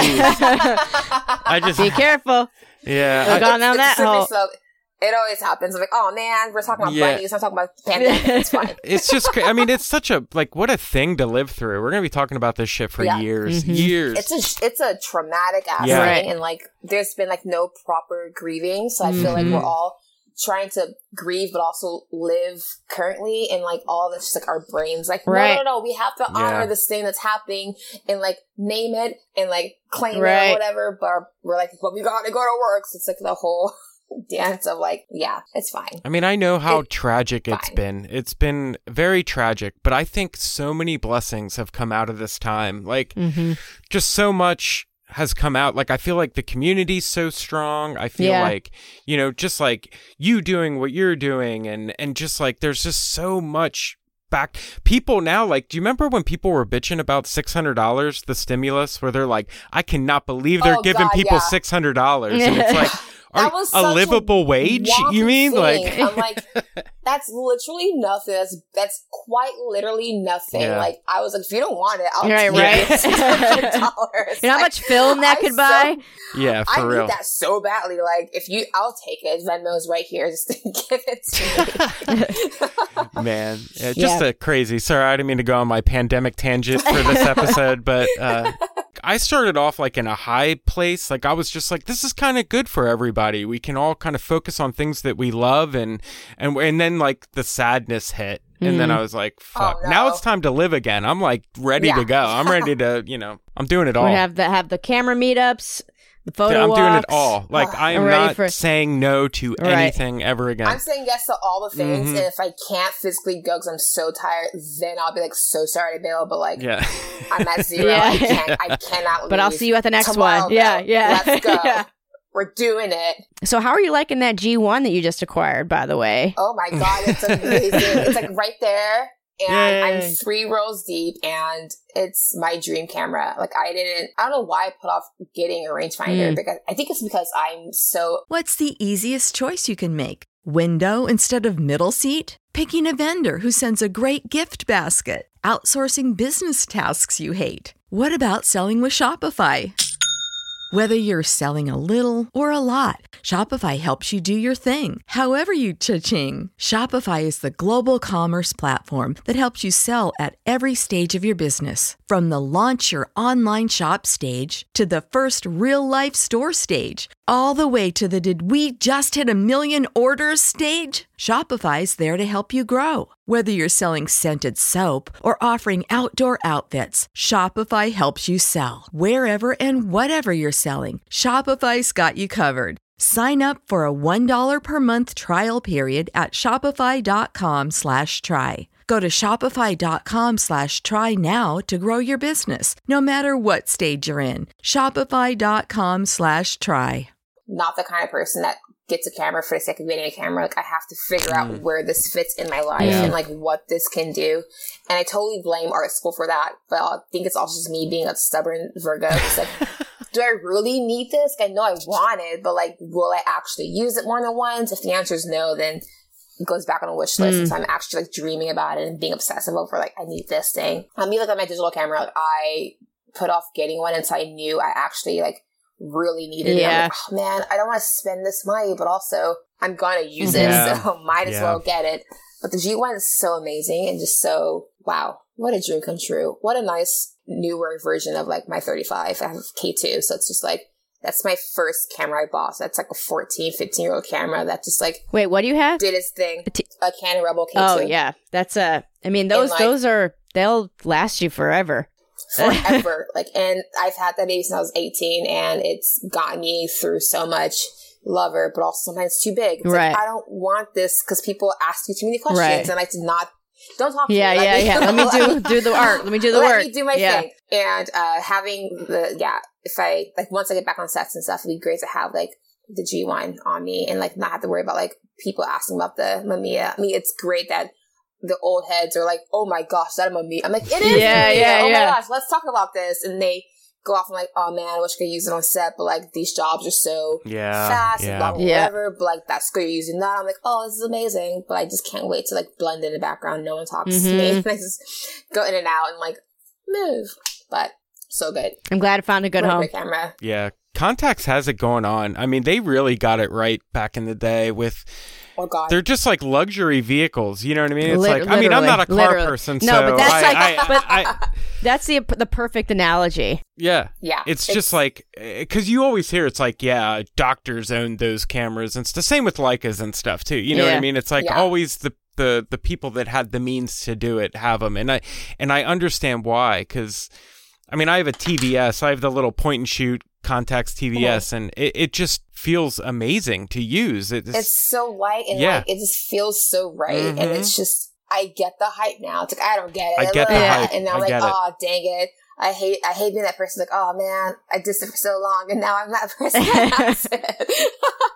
Jeez. I just Be careful. yeah. Look I- on down It's that a slippery hole. slope. It always happens. I'm like, oh man, we're talking about Yeah. bunnies. I'm talking about the pandemic. It's fine. It's just, cra- I mean, it's such a, like, what a thing to live through. We're going to be talking about this shit for Yeah. years, Mhm. years. It's a it's a traumatic ass Yeah. thing, Right. and like there's been like no proper grieving. So I feel Mhm. like we're all trying to grieve, but also live currently, and like all this, just like our brains, like no, Right. no, no, we have to honor Yeah. this thing that's happening and like name it and like claim it Right. or whatever. But we're like, but we gotta go to work. So it's like the whole dance of like, yeah, it's fine. I mean, I know how It- tragic it's fine. been. It's been very tragic, but I think so many blessings have come out of this time. Like, Mm-hmm. just so much has come out. Like, I feel like the community's so strong. I feel Yeah. like, you know, just like you doing what you're doing, and, and just like there's just so much back. People now, like, do you remember when people were bitching about six hundred dollars, the stimulus, where they're like, I cannot believe they're Oh, giving God, people yeah. six hundred dollars. And it's like, are, That was a such livable wage? wonky You mean? thing. Like, I'm like, that's literally nothing. That's that's quite literally nothing. Yeah. Like I was like, if you don't want it, I'll Right, take right. it. six hundred dollars. You know how much film that could buy? yeah, I for real. need that so badly. Like, if you, I'll take it. Venmo's right here. Just give it to me. Man, yeah, just Yeah. a crazy. Sorry, I didn't mean to go on my pandemic tangent for this episode, but uh, I started off like in a high place. Like I was just like, this is kind of good for everybody. We can all kind of focus on things that we love, and and and then like the sadness hit. And mm. then I was like, fuck, oh, no. now it's time to live again. I'm like ready yeah. to go. I'm ready to, you know, I'm doing it all. We have the, have the camera meetups, the photo I'm walks. doing it all. Like, I am not for... saying no to right. anything ever again. I'm saying yes to all the things, mm-hmm. and if I can't physically go because I'm so tired, then I'll be like, so sorry to bail, but like, yeah. I'm at zero. yeah. I can't, I cannot leave. But I'll see you at the next Tomorrow, one. Yeah, though. yeah. Let's go. yeah. We're doing it. So how are you liking that G one that you just acquired, by the way? Oh my God, it's amazing. It's like right there. And Yay. I'm three rows deep, and it's my dream camera. Like, I didn't, I don't know why I put off getting a rangefinder, mm. because I think it's because I'm so. What's the easiest choice you can make? Window instead of middle seat? Picking a vendor who sends a great gift basket? Outsourcing business tasks you hate? What about selling with Shopify? Whether you're selling a little or a lot, Shopify helps you do your thing, however you cha-ching. Shopify is the global commerce platform that helps you sell at every stage of your business. From the launch your online shop stage to the first real-life store stage, all the way to the did we just hit a million orders stage. Shopify's there to help you grow. Whether you're selling scented soap or offering outdoor outfits, Shopify helps you sell. Wherever and whatever you're selling, Shopify's got you covered. Sign up for a one dollar per month trial period at shopify.com slash try. Go to shopify.com slash try now to grow your business, no matter what stage you're in. Shopify.com slash try. Not the kind of person that gets a camera for the sake of getting a camera. Like, I have to figure out where this fits in my life yeah. and like what this can do. And I totally blame art school for that. But I think it's also just me being a stubborn Virgo. It's like, do I really need this? I know I want it, but like, will I actually use it more than once? If the answer is no, then it goes back on a wish list. Mm. And so I'm actually like dreaming about it and being obsessive over like, I need this thing. I mean, like on my digital camera, like, I put off getting one until I knew I actually like really needed yeah. it. I'm like, oh man, I don't want to spend this money, but also I'm gonna use yeah. it, so might as yeah. well get it. But the G one is so amazing and just so, wow, what a dream come true. What a nice newer version of like my thirty-five. I have K two, so it's just like, that's my first camera I bought. So that's like a fourteen, fifteen year old camera that just like, wait, what do you have? Did its thing. T- a Canon Rebel K two. Oh yeah, that's a. I mean, those like, those are they'll last you forever. Forever. Like, and I've had that baby since I was eighteen, and it's gotten me through so much. Love her, but also sometimes too big. It's right. like, I don't want this because people ask you too many questions, right. and I did not. Don't talk to yeah, me. Yeah, yeah, yeah. Let me do do the art. Let me do the Let work. Let me do my yeah. thing. And uh, having the yeah, if I like once I get back on sets and stuff, it'd be great to have like the G one on me and like not have to worry about like people asking about the Mamiya. I mean, it's great that the old heads are like, "Oh my gosh, is that a Mamiya?" I'm like, "It is." Yeah, Mamiya. yeah, oh yeah. my gosh, let's talk about this. And they go off and like, "Oh man, I wish I could use it on set, but like these jobs are so yeah, fast yeah. and blah blah yeah. whatever." But like that's good, you're using that. I'm like, "Oh, this is amazing," but I just can't wait to like blend in the background. No one talks mm-hmm. to me, and I just go in and out and like move. But so good. I'm glad I found a good what home. A great camera. Yeah, Contax has it going on. I mean, they really got it right back in the day with. Oh God. They're just like luxury vehicles, you know what I mean? It's Lit- like, I mean, I'm not a car literally. person, no, so but that's I, like, I, but I, I, that's the the perfect analogy. Yeah, yeah. It's, it's just like because you always hear it's like, yeah, doctors own those cameras, and it's the same with Leicas and stuff too. You know yeah. what I mean? It's like yeah. always the, the the people that had the means to do it have them, and I and I understand why because. I mean, I have a T V S. I have the little point and shoot Contax T V S, and it, it just feels amazing to use. It's, it's so light and yeah. like it just feels so right, mm-hmm. and it's just I get the hype now. It's like I don't get it. I get the that. hype, and now I'm I like, get it. oh dang it. I hate I hate being that person like, oh man, I did it for so long, and now I'm that person. That's it.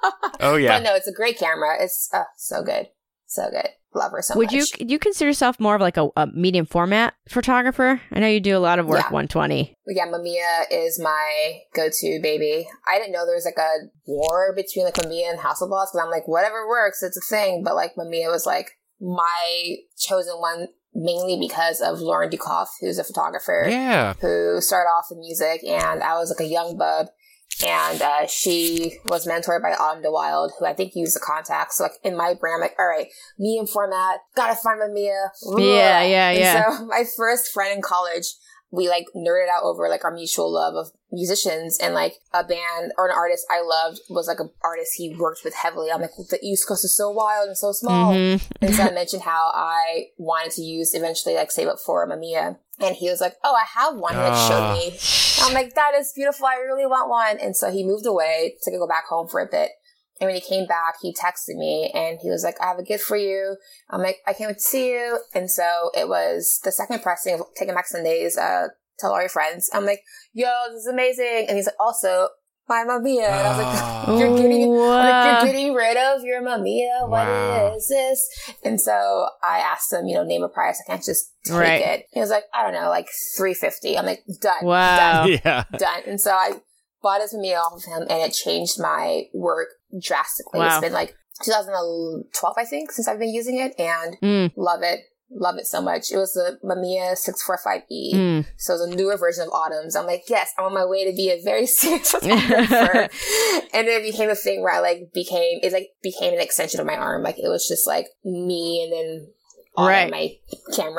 Oh yeah. But no, it's a great camera. It's uh, so good, so good. Love her so Would much. you do you consider yourself more of like a, a medium format photographer? I know you do a lot of work yeah. one twenty. Yeah, Mamiya is my go-to baby. I didn't know there was like a war between like Mamiya and Hasselblad because I'm like, whatever works, it's a thing. But like Mamiya was like my chosen one mainly because of Lauren Ducoff, who's a photographer. Yeah. Who started off in music, and I was like a young bub. And uh, she was mentored by Autumn DeWild, who I think used the Contax. So, like, in my brain, I'm like, all right, medium format, gotta find Mamiya. Yeah, yeah, and yeah. so, my first friend in college, we like nerded out over like our mutual love of musicians, and like a band or an artist I loved was like an artist he worked with heavily. I'm like, the East Coast is so wild and so small. Mm-hmm. And so I mentioned how I wanted to use eventually like save up for a Mamiya. And he was like, oh, I have one. He like showed me. And I'm like, that is beautiful. I really want one. And so he moved away to go back home for a bit. And when he came back, he texted me and he was like, I have a gift for you. I'm like, I can't wait to see you. And so it was the second pressing of Taking Back Sundays, uh, Tell All Your Friends. I'm like, yo, this is amazing. And he's like, also, my Mamiya. And I was like, you're getting, I'm like, you're getting rid of your Mamiya? What wow. is this? And so I asked him, you know, name a price. I can't just take right. it. He was like, I don't know, like three fifty. I'm like, done. Wow. Done. Yeah. Done. And so I bought his Mamiya off of him, and it changed my work drastically. Wow. It's been like twenty twelve, I think, since I've been using it, and mm. love it. Love it so much. It was the Mamiya six forty-five E. Mm. So it was a newer version of Autumn's. I'm like, yes, I'm on my way to be a very serious photographer. And then it became a thing where I like became, it like became an extension of my arm. Like it was just like me and then on right. my camera.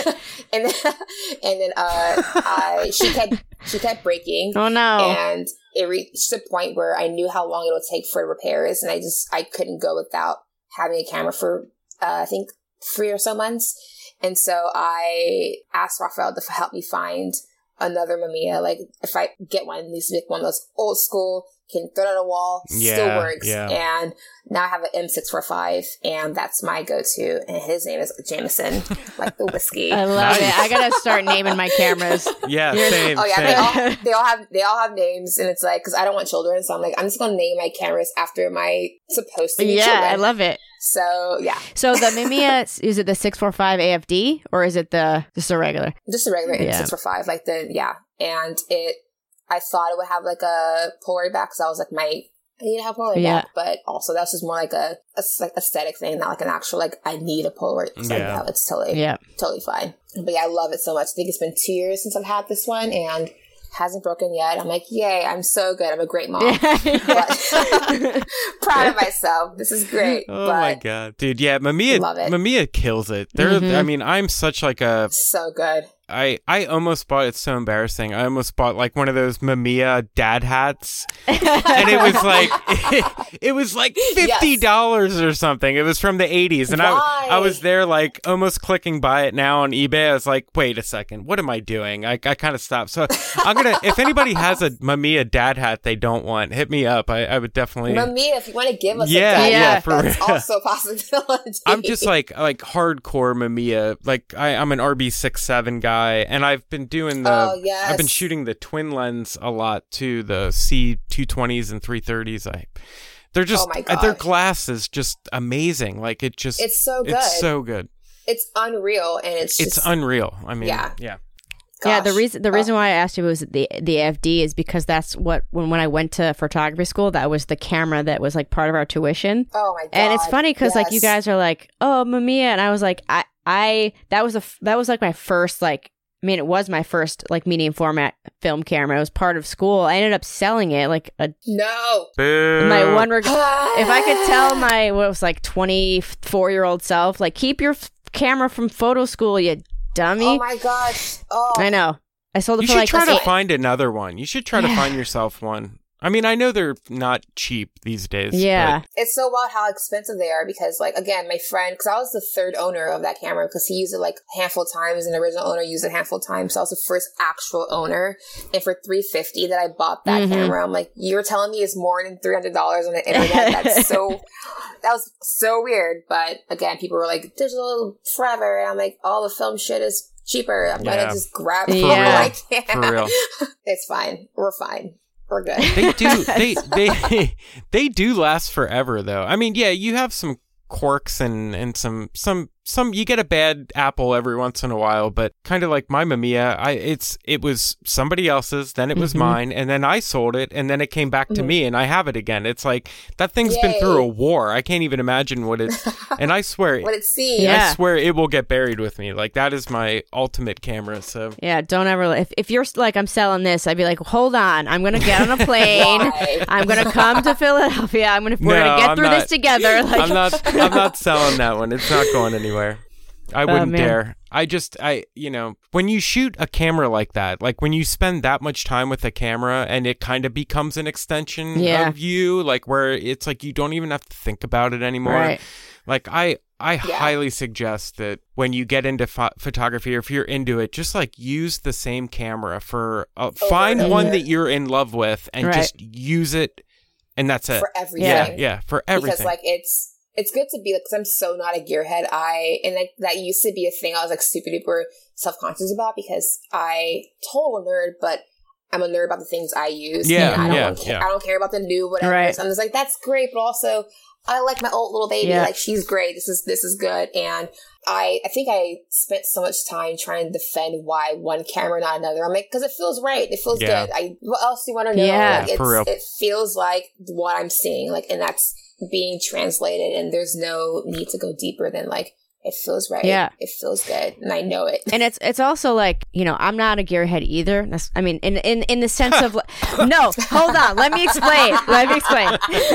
and then, and then, uh, I, she kept, she kept breaking. Oh no. And it reached a point where I knew how long it would take for repairs. And I just, I couldn't go without having a camera for, uh, I think, three or so months. And so I asked Raphael to help me find another Mamiya. Like if I get one, it needs to be one of those old school, can throw it at a wall, yeah, still works. Yeah. And now I have an M six forty-five, and that's my go-to. And his name is Jameson, like the whiskey. I love nice. it. I gotta start naming my cameras. Yeah, same. Oh yeah, same. They, all, they all have they all have names, and it's like because I don't want children, so I'm like I'm just gonna name my cameras after my supposed to be yeah, children. I love it. So yeah. So the Mamiya, is it the six forty-five A F D or is it the just a regular? Just a regular yeah. M six forty-five, like the yeah. And it, I thought it would have like a Polaroid back because I was like my I need to have a Polaroid yeah. back, but also that's just more like a, a like aesthetic thing, not like an actual like I need a Polaroid. Yeah. Like, no, it's totally yeah. totally fine. But yeah, I love it so much. I think it's been two years since I've had this one, and hasn't broken yet. I'm like, yay, I'm so good. I'm a great mom. But proud of myself. This is great. Oh but my God. Dude, yeah, Mamiya, love it. Mamiya kills it. They're, mm-hmm. I mean, I'm such like a... So good. I, I almost bought, it's so embarrassing, I almost bought like one of those Mamiya dad hats, and it was like, it, it was like fifty dollars yes. or something. It was from the eighties, and I, I was there like almost clicking buy it now on eBay. I was like, wait a second, what am I doing? I, I kind of stopped. So I'm going to, if anybody has a Mamiya dad hat they don't want, hit me up. I, I would definitely. Mamiya, if you want to give us yeah, a dad yeah, hat, for that's real. Also a possibility. I'm just like, like hardcore Mamiya. Like I, I'm an R B sixty-seven guy. And I've been doing the, oh, yes. I've been shooting the twin lens a lot too, the C two twenties and three thirties. I, they're just, oh my gosh. their glass is just amazing. Like it just, it's so good. It's so good. It's unreal, and it's just, it's unreal. I mean, yeah, yeah. Gosh. Yeah, the reason the reason why I asked you was the the A F D is because that's what when when I went to photography school, that was the camera that was like part of our tuition. Oh my God. And it's funny because yes. like you guys are like, oh, Mamiya, and I was like, I I that was a that was like my first like. I mean, it was my first like medium format film camera. It was part of school. I ended up selling it like a no. My one reg- if I could tell my what was like twenty-four year old self, like keep your f- camera from photo school, you dummy. Oh my gosh! Oh, I know. I sold it you for should like try to eight- find another one. You should try yeah. to find yourself one. I mean, I know they're not cheap these days. Yeah. But... It's so wild how expensive they are because, like, again, my friend, because I was the third owner of that camera because he used it, like, a handful of times and the original owner used it a handful of times. So I was the first actual owner. And for three hundred fifty dollars that I bought that mm-hmm. camera, I'm like, you're telling me it's more than three hundred dollars on the internet? That's so, that was so weird. But, again, people were like, digital forever. And I'm like, all the film shit is cheaper. I'm yeah. going to just grab it yeah. I can. For real. It's fine. We're fine. We're good. They do. They they they do last forever, though. I mean, yeah, you have some quirks and and some some some. You get a bad apple every once in a while, but kind of like my Mamiya, I it's it was somebody else's, then it was mm-hmm. mine, and then I sold it, and then it came back to mm-hmm. me, and I have it again. It's like that thing's Yay. been through a war. I can't even imagine what it's. And I swear, what it's seen. Yeah. I swear it will get buried with me. Like that is my ultimate camera. So yeah, don't ever. If if you're like I'm selling this, I'd be like, hold on, I'm gonna get on a plane. I'm gonna come to Philadelphia. I'm gonna we're no, gonna get I'm through not, this together. Like, I'm not. I'm not selling that one. It's not going anywhere. I wouldn't oh, dare. I just, I, you know, when you shoot a camera like that, like when you spend that much time with a camera and it kind of becomes an extension yeah. of you, like where it's like you don't even have to think about it anymore. Right. Like I, I Yeah. highly suggest that when you get into pho- photography, or if you're into it, just like use the same camera for, uh, find and one over. that you're in love with and Right. just use it. And that's it. For everything. Yeah. Yeah. For everything. Because like it's it's good to be like, because I'm so not a gearhead. I and like that used to be a thing I was like super duper self conscious about, because I total nerd, but I'm a nerd about the things I use. Yeah, and I don't yeah, care, yeah. I don't care about the new whatever. Right. So I'm just like, that's great, but also I like my old little baby. Yeah. Like she's great. This is this is good. And I I think I spent so much time trying to defend why one camera, not another. I'm like, because it feels right. It feels Yeah. good. I what else do you want to know? Yeah, like, for real. It feels like what I'm seeing. Like, and that's being translated, and there's no need to go deeper than like, it feels right. Yeah. It feels good. And I know it. And it's it's also like, you know, I'm not a gearhead either. That's, I mean, in, in, in the sense of, like, no, hold on. Let me explain. Let me explain.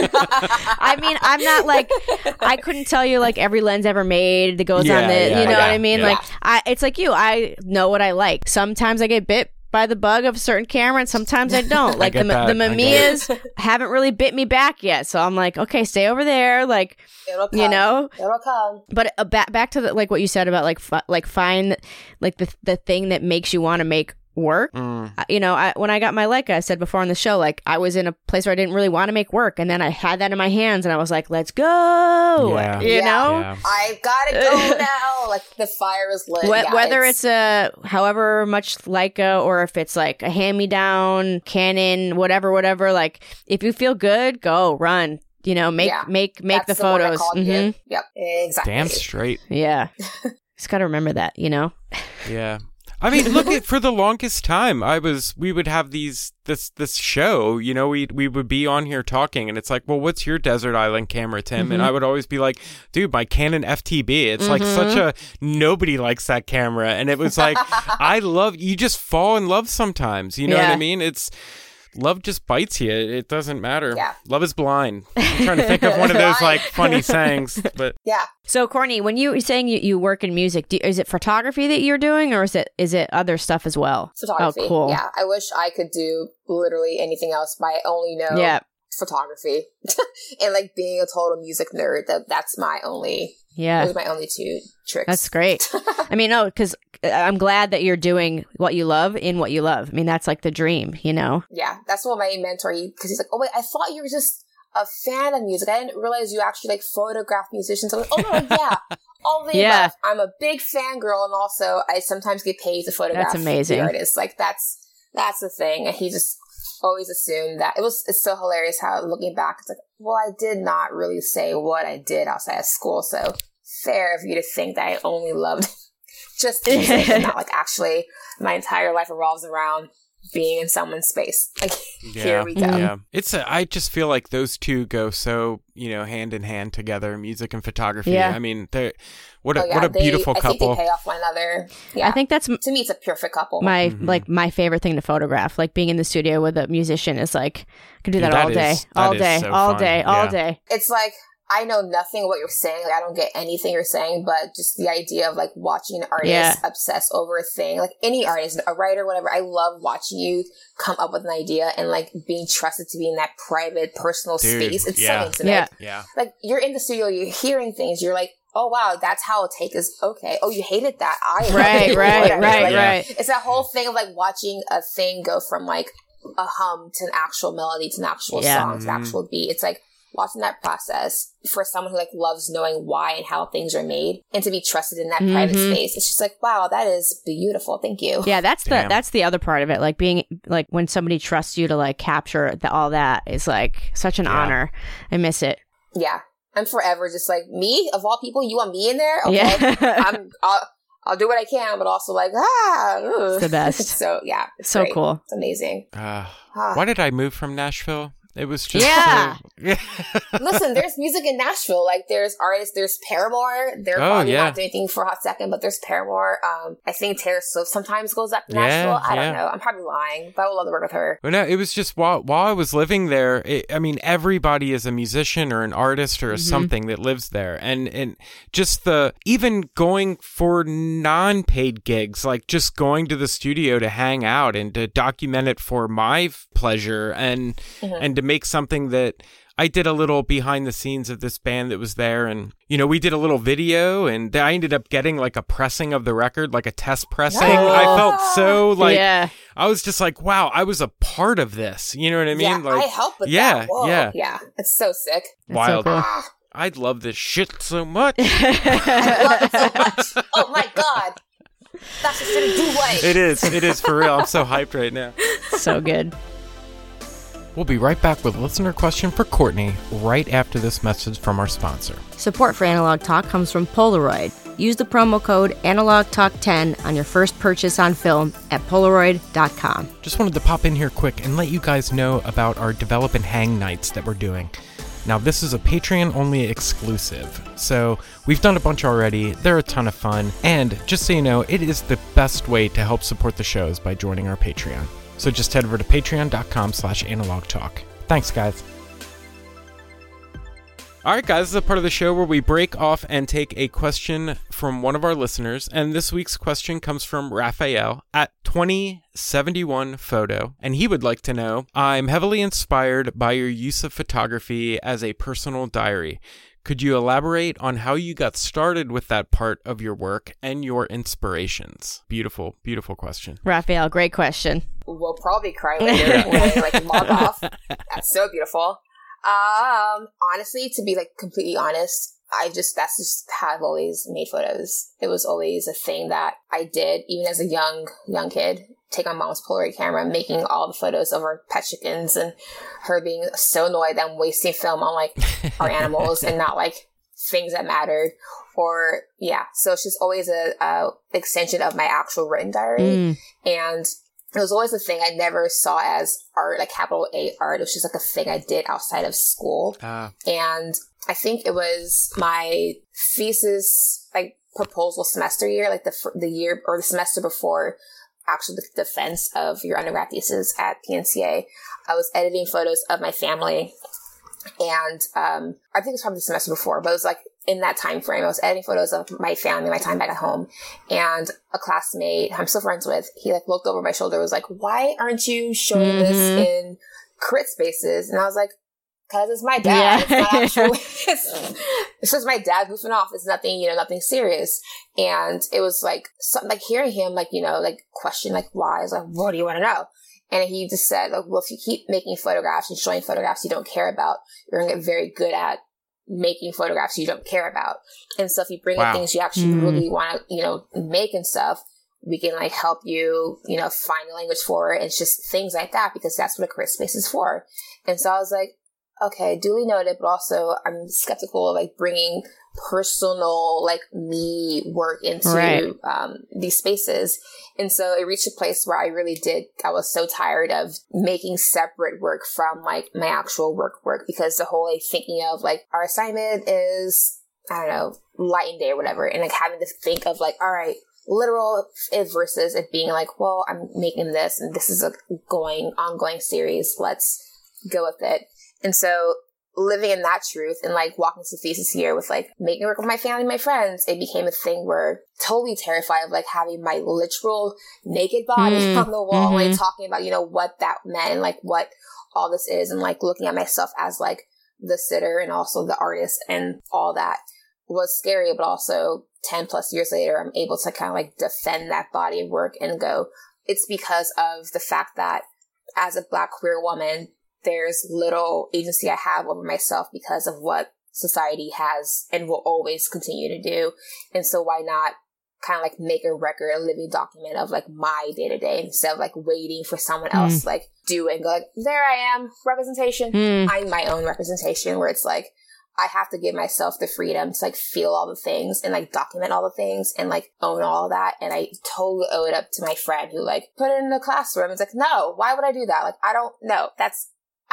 I mean, I'm not like, I couldn't tell you like every lens ever made that goes Yeah, on the, yeah, you know yeah, what I mean? yeah. Like, I, it's like you, I know what I like. Sometimes I get bit by the bug of a certain camera, and sometimes I don't. Like get the that. the I get Mamiyas haven't really bit me back yet, so I'm like, okay, stay over there, like, It'll come. you know. It'll come. But uh, back back to the, like what you said about like fi- like find like the the thing that makes you want to make work. Mm. Uh, You know, I, when I got my Leica, I said before on the show, like I was in a place where I didn't really want to make work, and then I had that in my hands, and I was like, let's go. Yeah. You Yeah. know. Yeah. I gotta go now. Like the fire is lit. Wh- Yeah, Whether it's, a however much Leica, or if it's like a hand me down Canon, whatever, whatever. Like if you feel good, go run. You know, make Yeah. make make that's the one I photos. called you. Mhm. Yep. Exactly. Damn straight. Yeah, just got to remember that. You know. Yeah. I mean, look at for the longest time, I was we would have these this this show, you know, we we would be on here talking, and it's like, well, what's your desert island camera, Tim? Mm-hmm. And I would always be like, dude, my Canon F T B. It's like Mm-hmm. such a nobody likes that camera, and it was like, I love you just fall in love sometimes. You know what Yeah. I mean? It's love just bites you. It doesn't matter. Yeah. Love is blind. I'm trying to think of one of those like funny sayings, but Yeah. So, Courtney, when you were saying you, you work in music, do, is it photography that you're doing, or is it is it other stuff as well? Photography. Oh, cool. Yeah. I wish I could do literally anything else, but I only know Yeah. photography and like being a total music nerd. That that's my only. Yeah. Those are my only two tricks. That's great. I mean, no, because I'm glad that you're doing what you love in what you love. I mean, that's like the dream, you know? Yeah, that's what my mentor, because he's like, oh wait, I thought you were just a fan of music. I didn't realize you actually like photograph musicians. I'm like, oh no, yeah, all the Yeah. above. I'm a big fangirl, and also I sometimes get paid to photograph. That's amazing. the artists. Like that's that's the thing. And he just always assumed that it was. It's so hilarious how looking back, it's like, well, I did not really say what I did outside of school, so fair of you to think that I only loved just music and not like actually my entire life revolves around being in someone's space. Like, here we go. Yeah, it's a, I just feel like those two go so, you know, hand in hand together, music and photography. Yeah. I mean, they're what a Oh, yeah, what a they- beautiful I couple. think they pay off one another. Yeah, I think that's m- to me, it's a perfect couple. my Mm-hmm. like my favorite thing to photograph. Like being in the studio with a musician is like, I could do that, Dude, that all day, is- that all is day, so all fun. day, all Yeah. day. It's like, I know nothing what you're saying. Like, I don't get anything you're saying, but just the idea of like watching an artist Yeah. obsess over a thing, like any artist, a writer, whatever. I love watching you come up with an idea and like being trusted to be in that private, personal Dude, space. It's yeah. so intimate. Yeah. Yeah. Like, you're in the studio, you're hearing things, you're like, oh wow, that's how a take is. Okay. Oh, you hated that. I love Right, it. right, Whatever. right, Like, right. It's that whole thing of like watching a thing go from like a hum to an actual melody to an actual Yeah. song to an actual beat. It's like watching that process for someone who like loves knowing why and how things are made and to be trusted in that private Mhm. space. It's just like, wow, that is beautiful. Thank you. Yeah, that's the Damn. that's the other part of it. Like being like when somebody trusts you to like capture the, all that is like such an Yeah. honor. I miss it. Yeah. I'm forever just like, me of all people, you want me in there? Okay. Yeah. I'm, I'll, I'll do what I can, but also like, ah, ugh. It's the best. So yeah, it's So great. cool. It's amazing. Uh, Ah. why did I move from Nashville? It was just Yeah. So, Listen, there's music in Nashville. Like, there's artists, there's Paramore. They're Oh, probably yeah. not doing anything for a hot second, but there's Paramore. Um, I think Taylor Swift sometimes goes up to Yeah, Nashville. I yeah. don't know. I'm probably lying, but I would love to work with her. Well, no, it was just while while I was living there. It, I mean, everybody is a musician or an artist or Mm-hmm. something that lives there, and and just the even going for non-paid gigs, like just going to the studio to hang out and to document it for my f- pleasure, and Mm-hmm. and to make something that. I did a little behind the scenes of this band that was there, and you know, we did a little video, and I ended up getting like a pressing of the record, like a test pressing. Oh. I felt so like Yeah. I was just like, wow, I was a part of this. You know what I mean? yeah, like, I help with yeah, that. Whoa. yeah, Yeah, it's so sick. That's wild. so cool. Ah, I love this shit so much. I love it so much. Oh my God. That's just gonna do what? It is. It is for real. I'm so hyped right now. So good. We'll be right back with listener question for Courtney right after this message from our sponsor. Support for Analog Talk comes from Polaroid. Use the promo code analog talk ten on your first purchase on film at polaroid dot com. Just wanted to pop in here quick and let you guys know about our Develop and Hang nights that we're doing. Now, this is a Patreon-only exclusive, so we've done a bunch already. They're a ton of fun, and just so you know, it is the best way to help support the shows by joining our Patreon. So just head over to patreon dot com slash analog talk. Thanks, guys. All right, guys, this is a part of the show where we break off and take a question from one of our listeners. And this week's question comes from Raphael at twenty seventy-one photo. And he would like to know, I'm heavily inspired by your use of photography as a personal diary. Could you elaborate on how you got started with that part of your work and your inspirations? Beautiful, beautiful question. Raphael, great question. We'll probably cry later when I like log off. That's so beautiful. Um, honestly, to be like completely honest, I just, that's just how I've always made photos. It was always a thing that I did, even as a young, young kid, take my mom's Polaroid camera, making all the photos of our pet chickens and her being so annoyed that I'm wasting film on like our animals and not like things that mattered. Or yeah, so it's just always a, a extension of my actual written diary. Mm. And it was always a thing I never saw as art, like capital A art. It was just like a thing I did outside of school. Uh, And I think it was my thesis, like proposal semester year, like the fir- the year or the semester before actually the defense of your undergrad thesis at P N C A. I was editing photos of my family. And um, I think it was probably the semester before, but it was like in that time frame, I was editing photos of my family, my time back at home. And a classmate I'm still friends with, he like looked over my shoulder, was like, why aren't you showing Mm-hmm. this in crit spaces? And I was like, because it's my dad. Yeah. It's not actually, it's, it's just my dad goofing off. It's nothing, you know, nothing serious. And it was like, something like hearing him, like, you know, like question, like, why? I was like, what do you want to know? And he just said, like, well, if you keep making photographs and showing photographs you don't care about, you're going to get very good at making photographs you don't care about. And so if you bring Wow. in things you actually Mm. really want to, you know, make and stuff, we can like help you, you know, find a language for it. It's just things like that, because that's what a career space is for. And so I was like, okay, duly noted, but also I'm skeptical of like bringing personal, like me work into Right. um, these spaces. And so it reached a place where I really did, I was so tired of making separate work from like my actual work work, because the whole like thinking of like our assignment is, I don't know, light and day or whatever. And like having to think of like, all right, literal versus it being like, well, I'm making this and this is a going, ongoing series. Let's go with it. And so living in that truth and like walking to thesis year with like making work with my family, my friends, it became a thing where totally terrified of like having my literal naked body Mm, on the wall, mm-hmm. like talking about, you know, what that meant and like what all this is, and like looking at myself as like the sitter and also the artist and all that was scary. But also ten plus years later, I'm able to kind of like defend that body of work and go, it's because of the fact that as a Black queer woman, there's little agency I have over myself because of what society has and will always continue to do. And so why not kind of like make a record, a living document of like my day to day, instead of like waiting for someone else to like do it and go like, there I am, representation. Mm. I'm my own representation, where it's like, I have to give myself the freedom to like feel all the things and like document all the things and like own all of that. And I totally owe it up to my friend who like put it in the classroom. It's like, no, why would I do that? Like, I don't know. That's,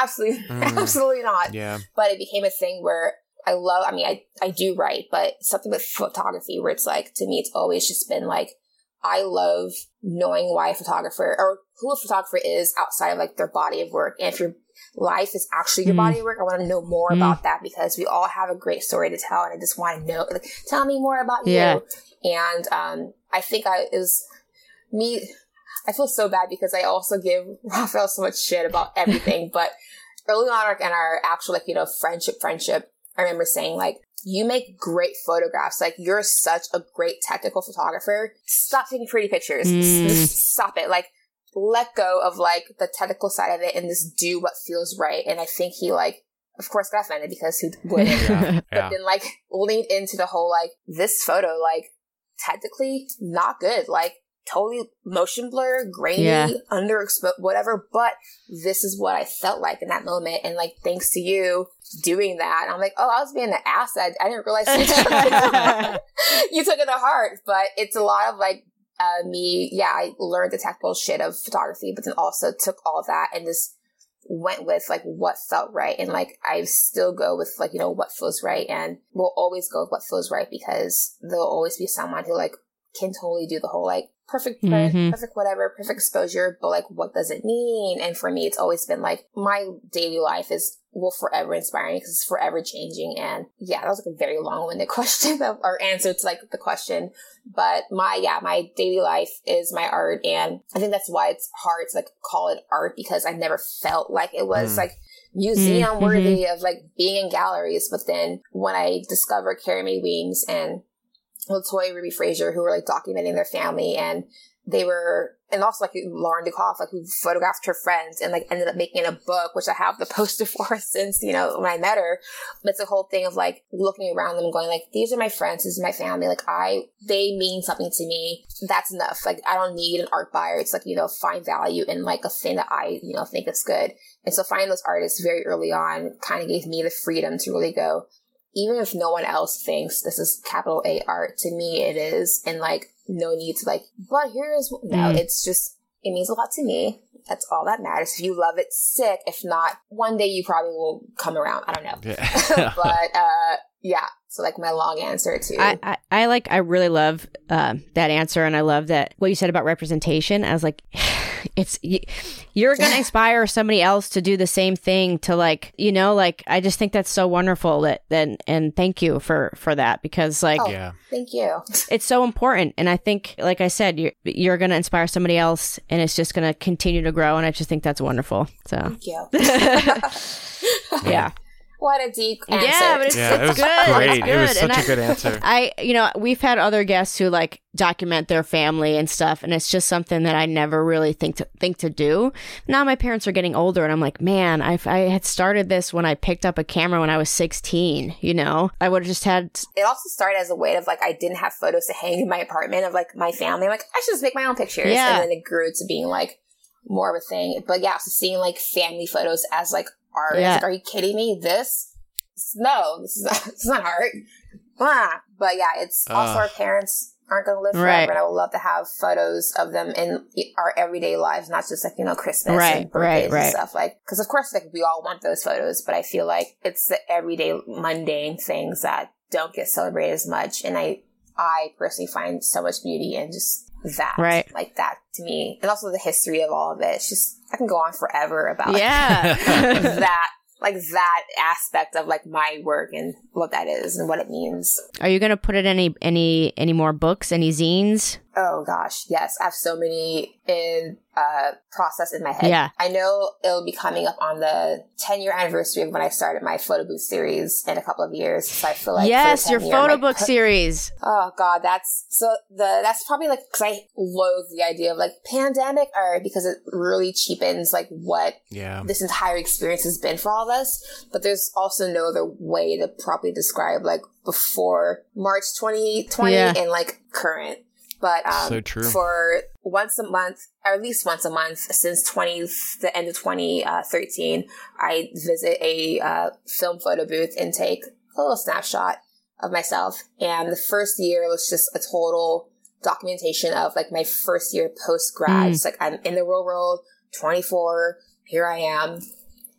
absolutely, Mm. absolutely not. Yeah. But it became a thing where I love, I mean, I, I do write, but something with photography where it's like, to me, it's always just been like, I love knowing why a photographer or who a photographer is outside of like their body of work. And if your life is actually your mm. body of work, I want to know more mm. about that because we all have a great story to tell. And I just want to know, like, tell me more about yeah. you. And um, I think I it was me. I feel so bad because I also give Raphael so much shit about everything. But early on in our actual, like, you know, friendship, friendship, I remember saying, like, you make great photographs. Like, you're such a great technical photographer. Stop taking pretty pictures. Mm. Just stop it. Like, let go of, like, the technical side of it and just do what feels right. And I think he, like, of course got offended because who wouldn't? Yeah. But then, like, leaned into the whole, like, this photo, like, technically not good. Like, totally motion blur, grainy, yeah. underexposed, whatever. But this is what I felt like in that moment. And, like, thanks to you doing that, I'm like, oh, I was being an ass. I, I didn't realize you took, it, you took it to heart. But it's a lot of, like, uh, me, yeah, I learned the technical shit of photography, but then also took all of that and just went with, like, what felt right. And, like, I still go with, like, you know, what feels right, and will always go with what feels right because there'll always be someone who, like, can totally do the whole, like, perfect print, mm-hmm. perfect whatever, perfect exposure, but, like, what does it mean? And for me, it's always been, like, my daily life is will forever inspire me because it's forever changing. And yeah, that was, like, a very long-winded question of, or answer to, like, the question. But my, yeah, my daily life is my art. And I think that's why it's hard to, like, call it art because I never felt like it was, mm. like, museum worthy mm-hmm. of, like, being in galleries. But then when I discovered Carrie Mae Weems and Latoya Ruby Frazier, who were, like, documenting their family, and they were, and also, like, Lauren Dukoff, like, who photographed her friends and, like, ended up making a book, which I have the poster for since, you know, when I met her. But it's a whole thing of, like, looking around them and going, like, these are my friends, this is my family, like, I, they mean something to me. That's enough. Like, I don't need an art buyer. It's, like, you know, find value in, like, a thing that I, you know, think is good. And so finding those artists very early on kind of gave me the freedom to really go, even if no one else thinks this is capital A art, to me it is. And, like, no need to, like, but here's, no, mm. it's just, it means a lot to me. That's all that matters. If you love it, sick. If not, one day you probably will come around. I don't know. Yeah. But, uh, yeah. So, like, my long answer to I, I, I like, I really love uh, that answer. And I love that what you said about representation. I was like, it's, you, you're going to inspire somebody else to do the same thing to, like, you know, like, I just think that's so wonderful that, then, and thank you for, for that because, like, oh, yeah. Thank you. It's so important. And I think, like I said, you're, you're going to inspire somebody else and it's just going to continue to grow. And I just think that's wonderful. So, thank you. Yeah. What a deep answer. Yeah, but it's, yeah, it's it was good. Great. It's good. It was such and a I, good answer. I, you know, we've had other guests who, like, document their family and stuff, and it's just something that I never really think to think to do. Now my parents are getting older, and I'm like, man, I I had started this when I picked up a camera when I was sixteen. You know, I would have just had. It also started as a way of, like, I didn't have photos to hang in my apartment of, like, my family. I'm like, I should just make my own pictures, yeah. And then it grew to being, like, more of a thing. But yeah, so seeing, like, family photos as, like, art. Yeah. Like, are you kidding me? This. No, this is not, this is not art. Ah. But yeah, it's uh, also our parents aren't going to live forever. Right. And I would love to have photos of them in our everyday lives, not just, like, you know, Christmas right, and birthdays right, right. and stuff. Like, because of course, like, we all want those photos, but I feel like it's the everyday mundane things that don't get celebrated as much. And I, I personally find so much beauty in just that. Right. Like, that to me. And also the history of all of it. It's just, I can go on forever about yeah. that. Like, that aspect of, like, my work and what that is and what it means. Are you going to put in any any any more books, any zines? Oh, gosh. Yes. I have so many in uh, process in my head. Yeah. I know it'll be coming up on the ten-year anniversary of when I started my photo booth series in a couple of years. So I feel like... Yes, your year, photo like, book series. Oh, God. That's... So, the that's probably, like... Because I loathe the idea of, like, pandemic art because it really cheapens, like, what yeah. this entire experience has been for all of us. But there's also no other way to properly describe, like, before March twenty twenty yeah. and, like, current. But um, so true. For once a month, or at least once a month, since twenty the end of twenty thirteen, I visit a uh, film photo booth and take a little snapshot of myself. And the first year was just a total documentation of, like, my first year post grad. Mm. It's like, I'm in the real world, twenty-four, here I am.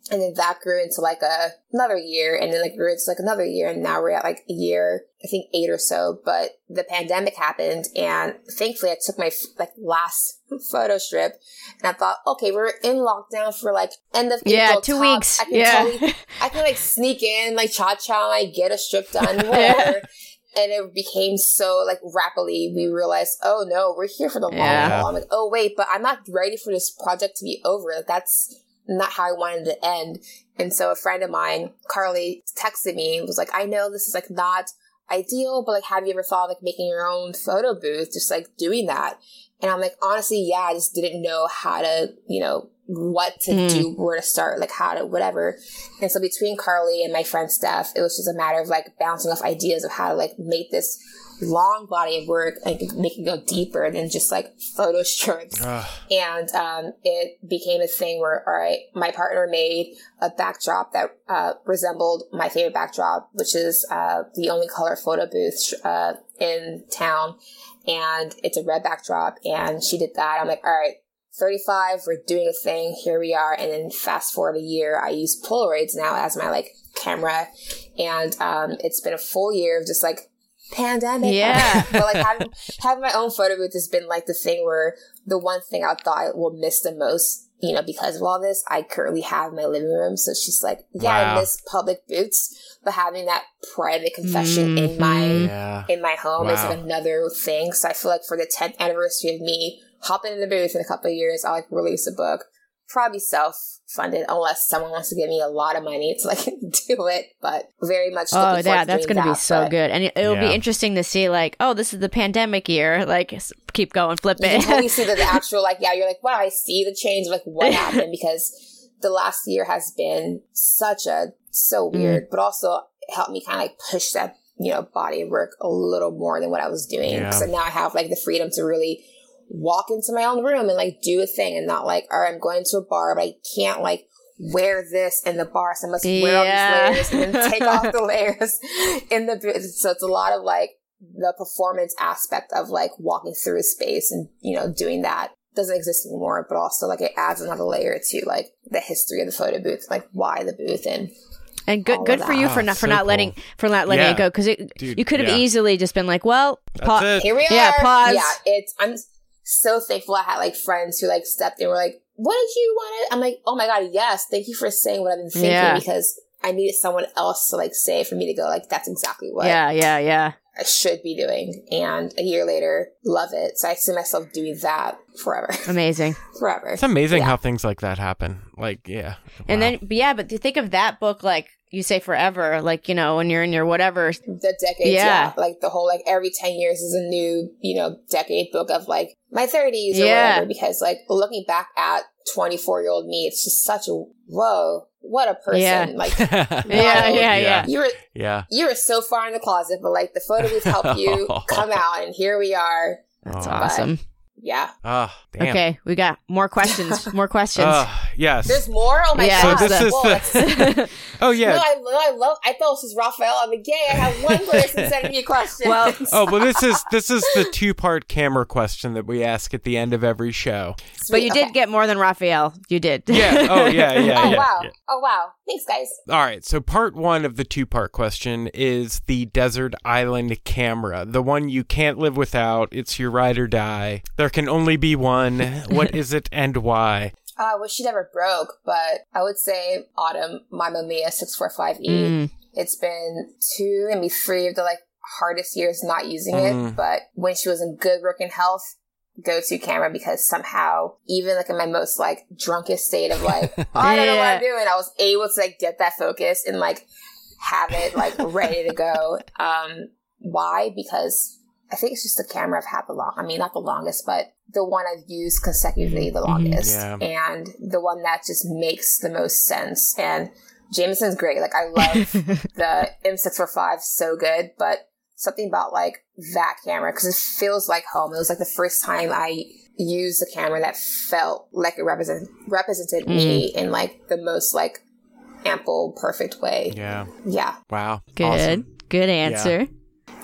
And then that grew into like a another year, and then like grew into like another year, and now we're at like a year, I think eight or so. But the pandemic happened, and thankfully I took my like last photo strip, and I thought, okay, we're in lockdown for like end of April. Yeah, two tops. weeks. I can yeah, totally, I can like sneak in like cha cha, and I get a strip done, whatever. And it became so, like, rapidly, we realized, oh, no, we're here for the long Yeah. haul. I'm like, oh, wait, but I'm not ready for this project to be over. Like, that's not how I wanted it to end. And so a friend of mine, Carly, texted me and was like, I know this is, like, not ideal, but, like, have you ever thought of, like, making your own photo booth? Just, like, doing that. And I'm like, honestly, yeah, I just didn't know how to, you know, what to mm. do, where to start, like how to, whatever. And so between Carly and my friend Steph, it was just a matter of like bouncing off ideas of how to like make this long body of work and make it go deeper than just like photo strips. Ugh. And um, it became a thing where, all right, my partner made a backdrop that uh, resembled my favorite backdrop, which is uh, the only color photo booth uh, in town. And it's a red backdrop. And she did that. I'm like, all right, thirty-five, we're doing a thing, here we are. And then fast forward a year, I use Polaroids now as my like camera, and um it's been a full year of just like pandemic. Yeah. But like having having my own photo booth has been like the thing where the one thing I thought I will miss the most, you know, because of all this, I currently have my living room. So it's just like, yeah, wow. I miss public booths, but having that private confession mm-hmm. in my yeah. in my home wow. is like another thing. So I feel like for the tenth anniversary of me hopping in the booth in a couple of years, I'll like release a book, probably self-funded, unless someone wants to give me a lot of money to like do it, but very much oh yeah that's going to be so but, good. And it, it'll yeah. be interesting to see like, oh, this is the pandemic year, like keep going, flip it. You can totally see the, the actual like, yeah, you're like, wow, I see the change of like what happened, because the last year has been such a so weird, mm. but also helped me kind of like push that, you know, body of work a little more than what I was doing. Yeah. So now I have like the freedom to really walk into my own room and like do a thing, and not like, all right, I'm going to a bar, but I can't like wear this in the bar, so I must wear yeah. all these layers and then take off the layers in the booth. So it's a lot of like the performance aspect of like walking through a space, and you know, doing that doesn't exist anymore, but also like it adds another layer to like the history of the photo booth, like why the booth. And And good, good for you for not for so not cool. letting for not letting yeah. it go, because you could have yeah. easily just been like, well, pa- here we are. Yeah, pause. Yeah, it's I'm so thankful I had like friends who like stepped in and were like, what did you want to? I'm like, oh my god, yes, thank you for saying what I've been thinking, yeah. because I needed someone else to like say for me to go like, that's exactly what. Yeah, yeah, yeah. I should be doing. And a year later, love it. So I see myself doing that forever. Amazing. Forever. It's amazing yeah. how things like that happen. Like, yeah. And wow. then, but yeah, but to think of that book, like you say forever, like, you know, when you're in your whatever. The decades, yeah. yeah. Like the whole, like every ten years is a new, you know, decade book of like my thirties or yeah. whatever. Because like looking back at twenty-four year old me, it's just such a, whoa. What a person. Yeah. Like, yeah, yeah, yeah, yeah. You were, yeah. you were so far in the closet, but like the photo booth helped you come out, and here we are. That's oh. awesome. But, yeah. Oh, damn. Okay, we got more questions. More questions. Uh, yes. There's more? Oh my yeah. god. So this is the... oh, yeah. No, I, no, I love... I thought this was Raphael. I'm like, yay, I have one person sending me a question. Well, oh, well, this is this is the two-part camera question that we ask at the end of every show. Sweet, but you okay. did get more than Raphael. You did. Yeah. Oh, yeah, yeah, Oh, yeah, wow. yeah. Oh, wow. Thanks, guys. All right, so part one of the two-part question is the Desert Island camera, the one you can't live without. It's your ride or die. There can only be one. What is it and why? Uh, I wish it never broke, but I would say Autumn, my Mamiya six forty-five E. Mm. It's been two, maybe three of the like hardest years not using Mm. it, but when she was in good working health, go-to camera, because somehow, even like in my most like drunkest state of like, oh, I don't know what I'm doing, I was able to like get that focus and like have it like ready to go. Um, why? Because I think it's just the camera I've had the long, I mean, not the longest, but the one I've used consecutively the longest, yeah. and the one that just makes the most sense. And Jameson's great. Like, I love the M six forty-five, so good, but something about like that camera, because it feels like home. It was like the first time I used a camera that felt like it represent, represented mm. me in like the most like ample, perfect way. Yeah. Yeah. Wow. Good. Awesome. Good answer. Yeah.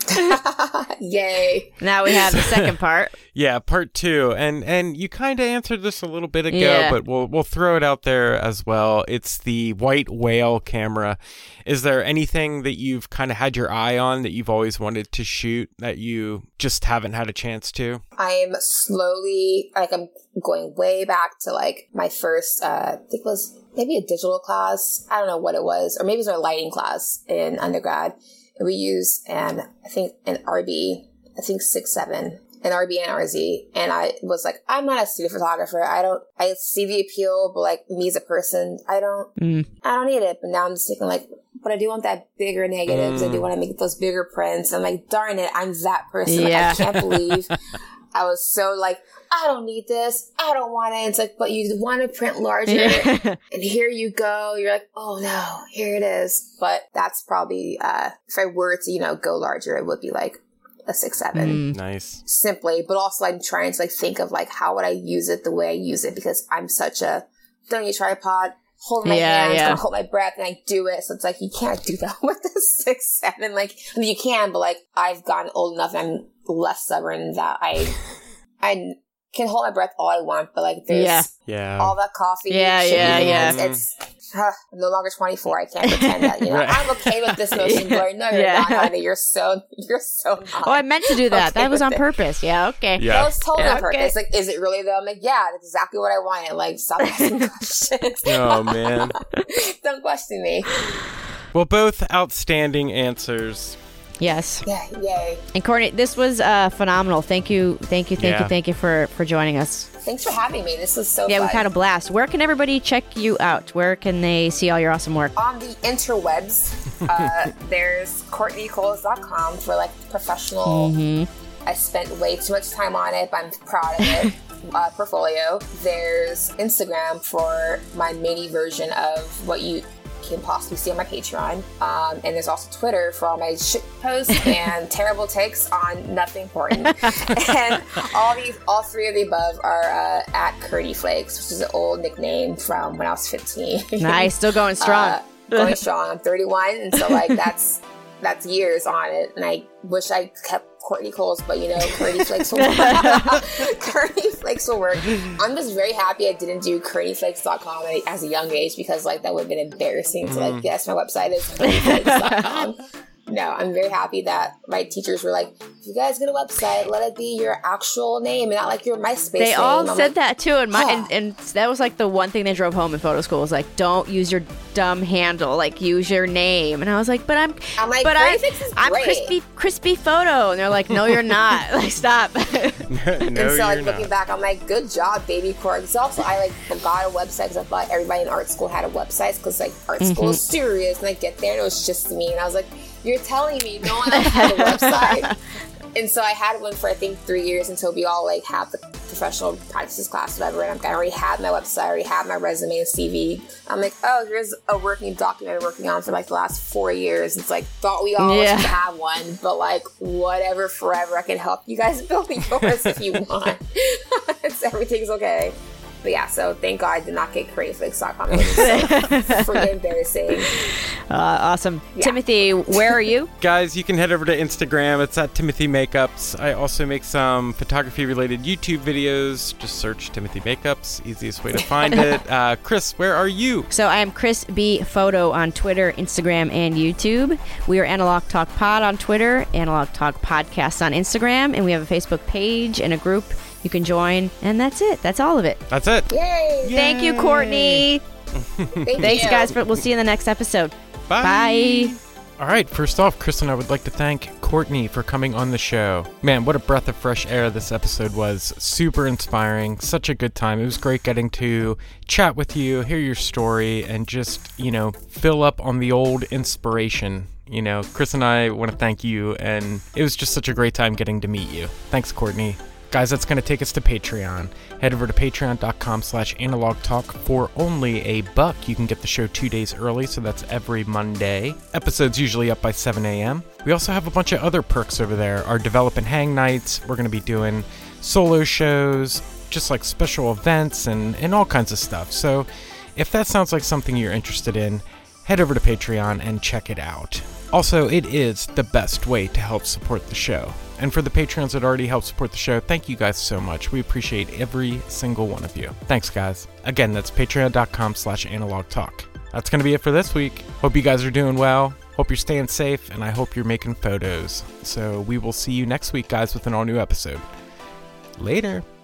Yay. Now we have the second part. Yeah, part two. And and you kind of answered this a little bit ago, Yeah. but we'll we'll throw it out there as well. It's the White Whale camera. Is there anything that you've kind of had your eye on that you've always wanted to shoot that you just haven't had a chance to? I'm slowly, like, I'm going way back to, like, my first, uh, I think it was maybe a digital class. I don't know what it was. Or maybe it was our lighting class in undergrad. And we used, and I think, an R B, I think six seven, an R B and R Z. And I was like, I'm not a studio photographer. I don't, I see the appeal, but, like, me as a person, I don't, mm. I don't need it. But now I'm just thinking, like, but I do want that bigger negatives. Mm. I do want to make those bigger prints. I'm like, darn it, I'm that person. Yeah. Like, I can't believe I was so like, I don't need this. I don't want it. It's like, but you want to print larger. Yeah. And here you go. You're like, oh no, here it is. But that's probably, uh, if I were to, you know, go larger, it would be like a six, seven. Mm. Nice. Simply. But also I'm trying to like think of like, how would I use it the way I use it? Because I'm such a, don't need a tripod. Hold my Yeah, hands, yeah. gonna hold my breath, and I do it. So it's like, you can't do that with the six, seven. Like, I mean, you can, but like, I've gotten old enough and I'm less stubborn that I, I can hold my breath all I want, but like, there's Yeah. Yeah. all that coffee. Yeah, sugar, yeah, yeah. It's, it's uh, I'm no longer twenty-four. I can't pretend that, you know, Right. I'm okay with this motion blur. No, you're Yeah. not, honey. You're so, you're so not. Oh, I meant to do that. Okay that was with on it. purpose. Yeah, okay. Yeah. That was totally Yeah, on purpose. okay. Like, is it really though? I'm like, yeah, that's exactly what I wanted. Like, stop asking questions. Oh, man. Don't question me. Well, both outstanding answers. Yes. Yeah, yay. And Courtney, this was uh, phenomenal. Thank you, thank you, thank Yeah. you, thank you for, for joining us. Thanks for having me. This was so Yeah, fun. we've had a blast. Where can everybody check you out? Where can they see all your awesome work? On the interwebs, uh, there's Courtney Coles dot com for like professional. Mm-hmm. I spent way too much time on it, but I'm proud of it. uh, portfolio. There's Instagram for my mini version of what you can possibly see on my Patreon. Um, and there's also Twitter for all my shit posts and terrible takes on nothing important. And all these, all three of the above are uh, at Curdy Flakes, which is an old nickname from when I was fifteen. Nice, still going strong. Uh, going strong. I'm thirty-one, and so like that's that's years on it. And I wish I kept Courtney Coles, but you know, Curdy Flakes will work. Curdy Flakes will work. I'm just very happy I didn't do curdy flakes dot com as a young age, because like that would have been embarrassing to like, yes, my website is curdy flakes dot com. No, I'm very happy that my teachers were like, if you guys get a website, let it be your actual name and not like your MySpace They name. all I'm said like, that too, and, my, huh. and and that was like the one thing they drove home in photo school was like, don't use your dumb handle, like use your name. And I was like, but I'm, I'm like, but Curdy I'm, Flakes is I'm great. crispy, crispy photo, and they're like, no, you're not. Like, stop. no, And so, like, you're looking not. back, I'm like, good job, baby Court. Because also, I, like, got a website because I thought everybody in art school had a website because, like, art Mm-hmm. school is serious. And I get there, and it was just me. And I was like, you're telling me no one else had a website? And so I had one for, I think, three years until we all, like, have the professional practices class, whatever. And I already had my website, I already had my resume and C V. I'm like, oh, here's a working document I've been working on for, like, the last four years. It's like, thought we all Yeah. should have one. But, like, whatever, forever. I can help you guys build yours if you want. it's, everything's okay. But yeah, so thank God I did not get curdy flakes dot com. It was so freaking embarrassing. Uh, awesome. Yeah. Timothy, where are you? Guys, you can head over to Instagram. It's at Timothy Makeups. I also make some photography-related YouTube videos. Just search Timothy Makeups. Easiest way to find it. Uh, Chris, where are you? So I am Chris B. Photo on Twitter, Instagram, and YouTube. We are Analog Talk Pod on Twitter, Analog Talk Podcast on Instagram, and we have a Facebook page and a group you can join. And that's it. That's all of it. That's it. Yay! Thank you, Courtney. Thank Thanks, you. guys. For, we'll see you in the next episode. Bye. Bye. All right, first off, Chris and I would like to thank Courtney for coming on the show. Man, what a breath of fresh air this episode was. Super inspiring, such a good time. It was great getting to chat with you, hear your story, and just, you know, fill up on the old inspiration. You know, Chris and I want to thank you, and it was just such a great time getting to meet you. Thanks, Courtney. Guys, that's going to take us to Patreon. Head over to patreon.com slash analog talk. For only a buck, you can get the show two days early, so that's every Monday. Episodes usually up by seven a.m. We also have a bunch of other perks over there. Our Develop and Hang nights, we're going to be doing solo shows, just like special events and, and all kinds of stuff. So if that sounds like something you're interested in, head over to Patreon and check it out. Also, it is the best way to help support the show. And for the Patreons that already help support the show, thank you guys so much. We appreciate every single one of you. Thanks, guys. Again, that's patreon.com slash analog talk. That's going to be it for this week. Hope you guys are doing well. Hope you're staying safe, and I hope you're making photos. So we will see you next week, guys, with an all-new episode. Later.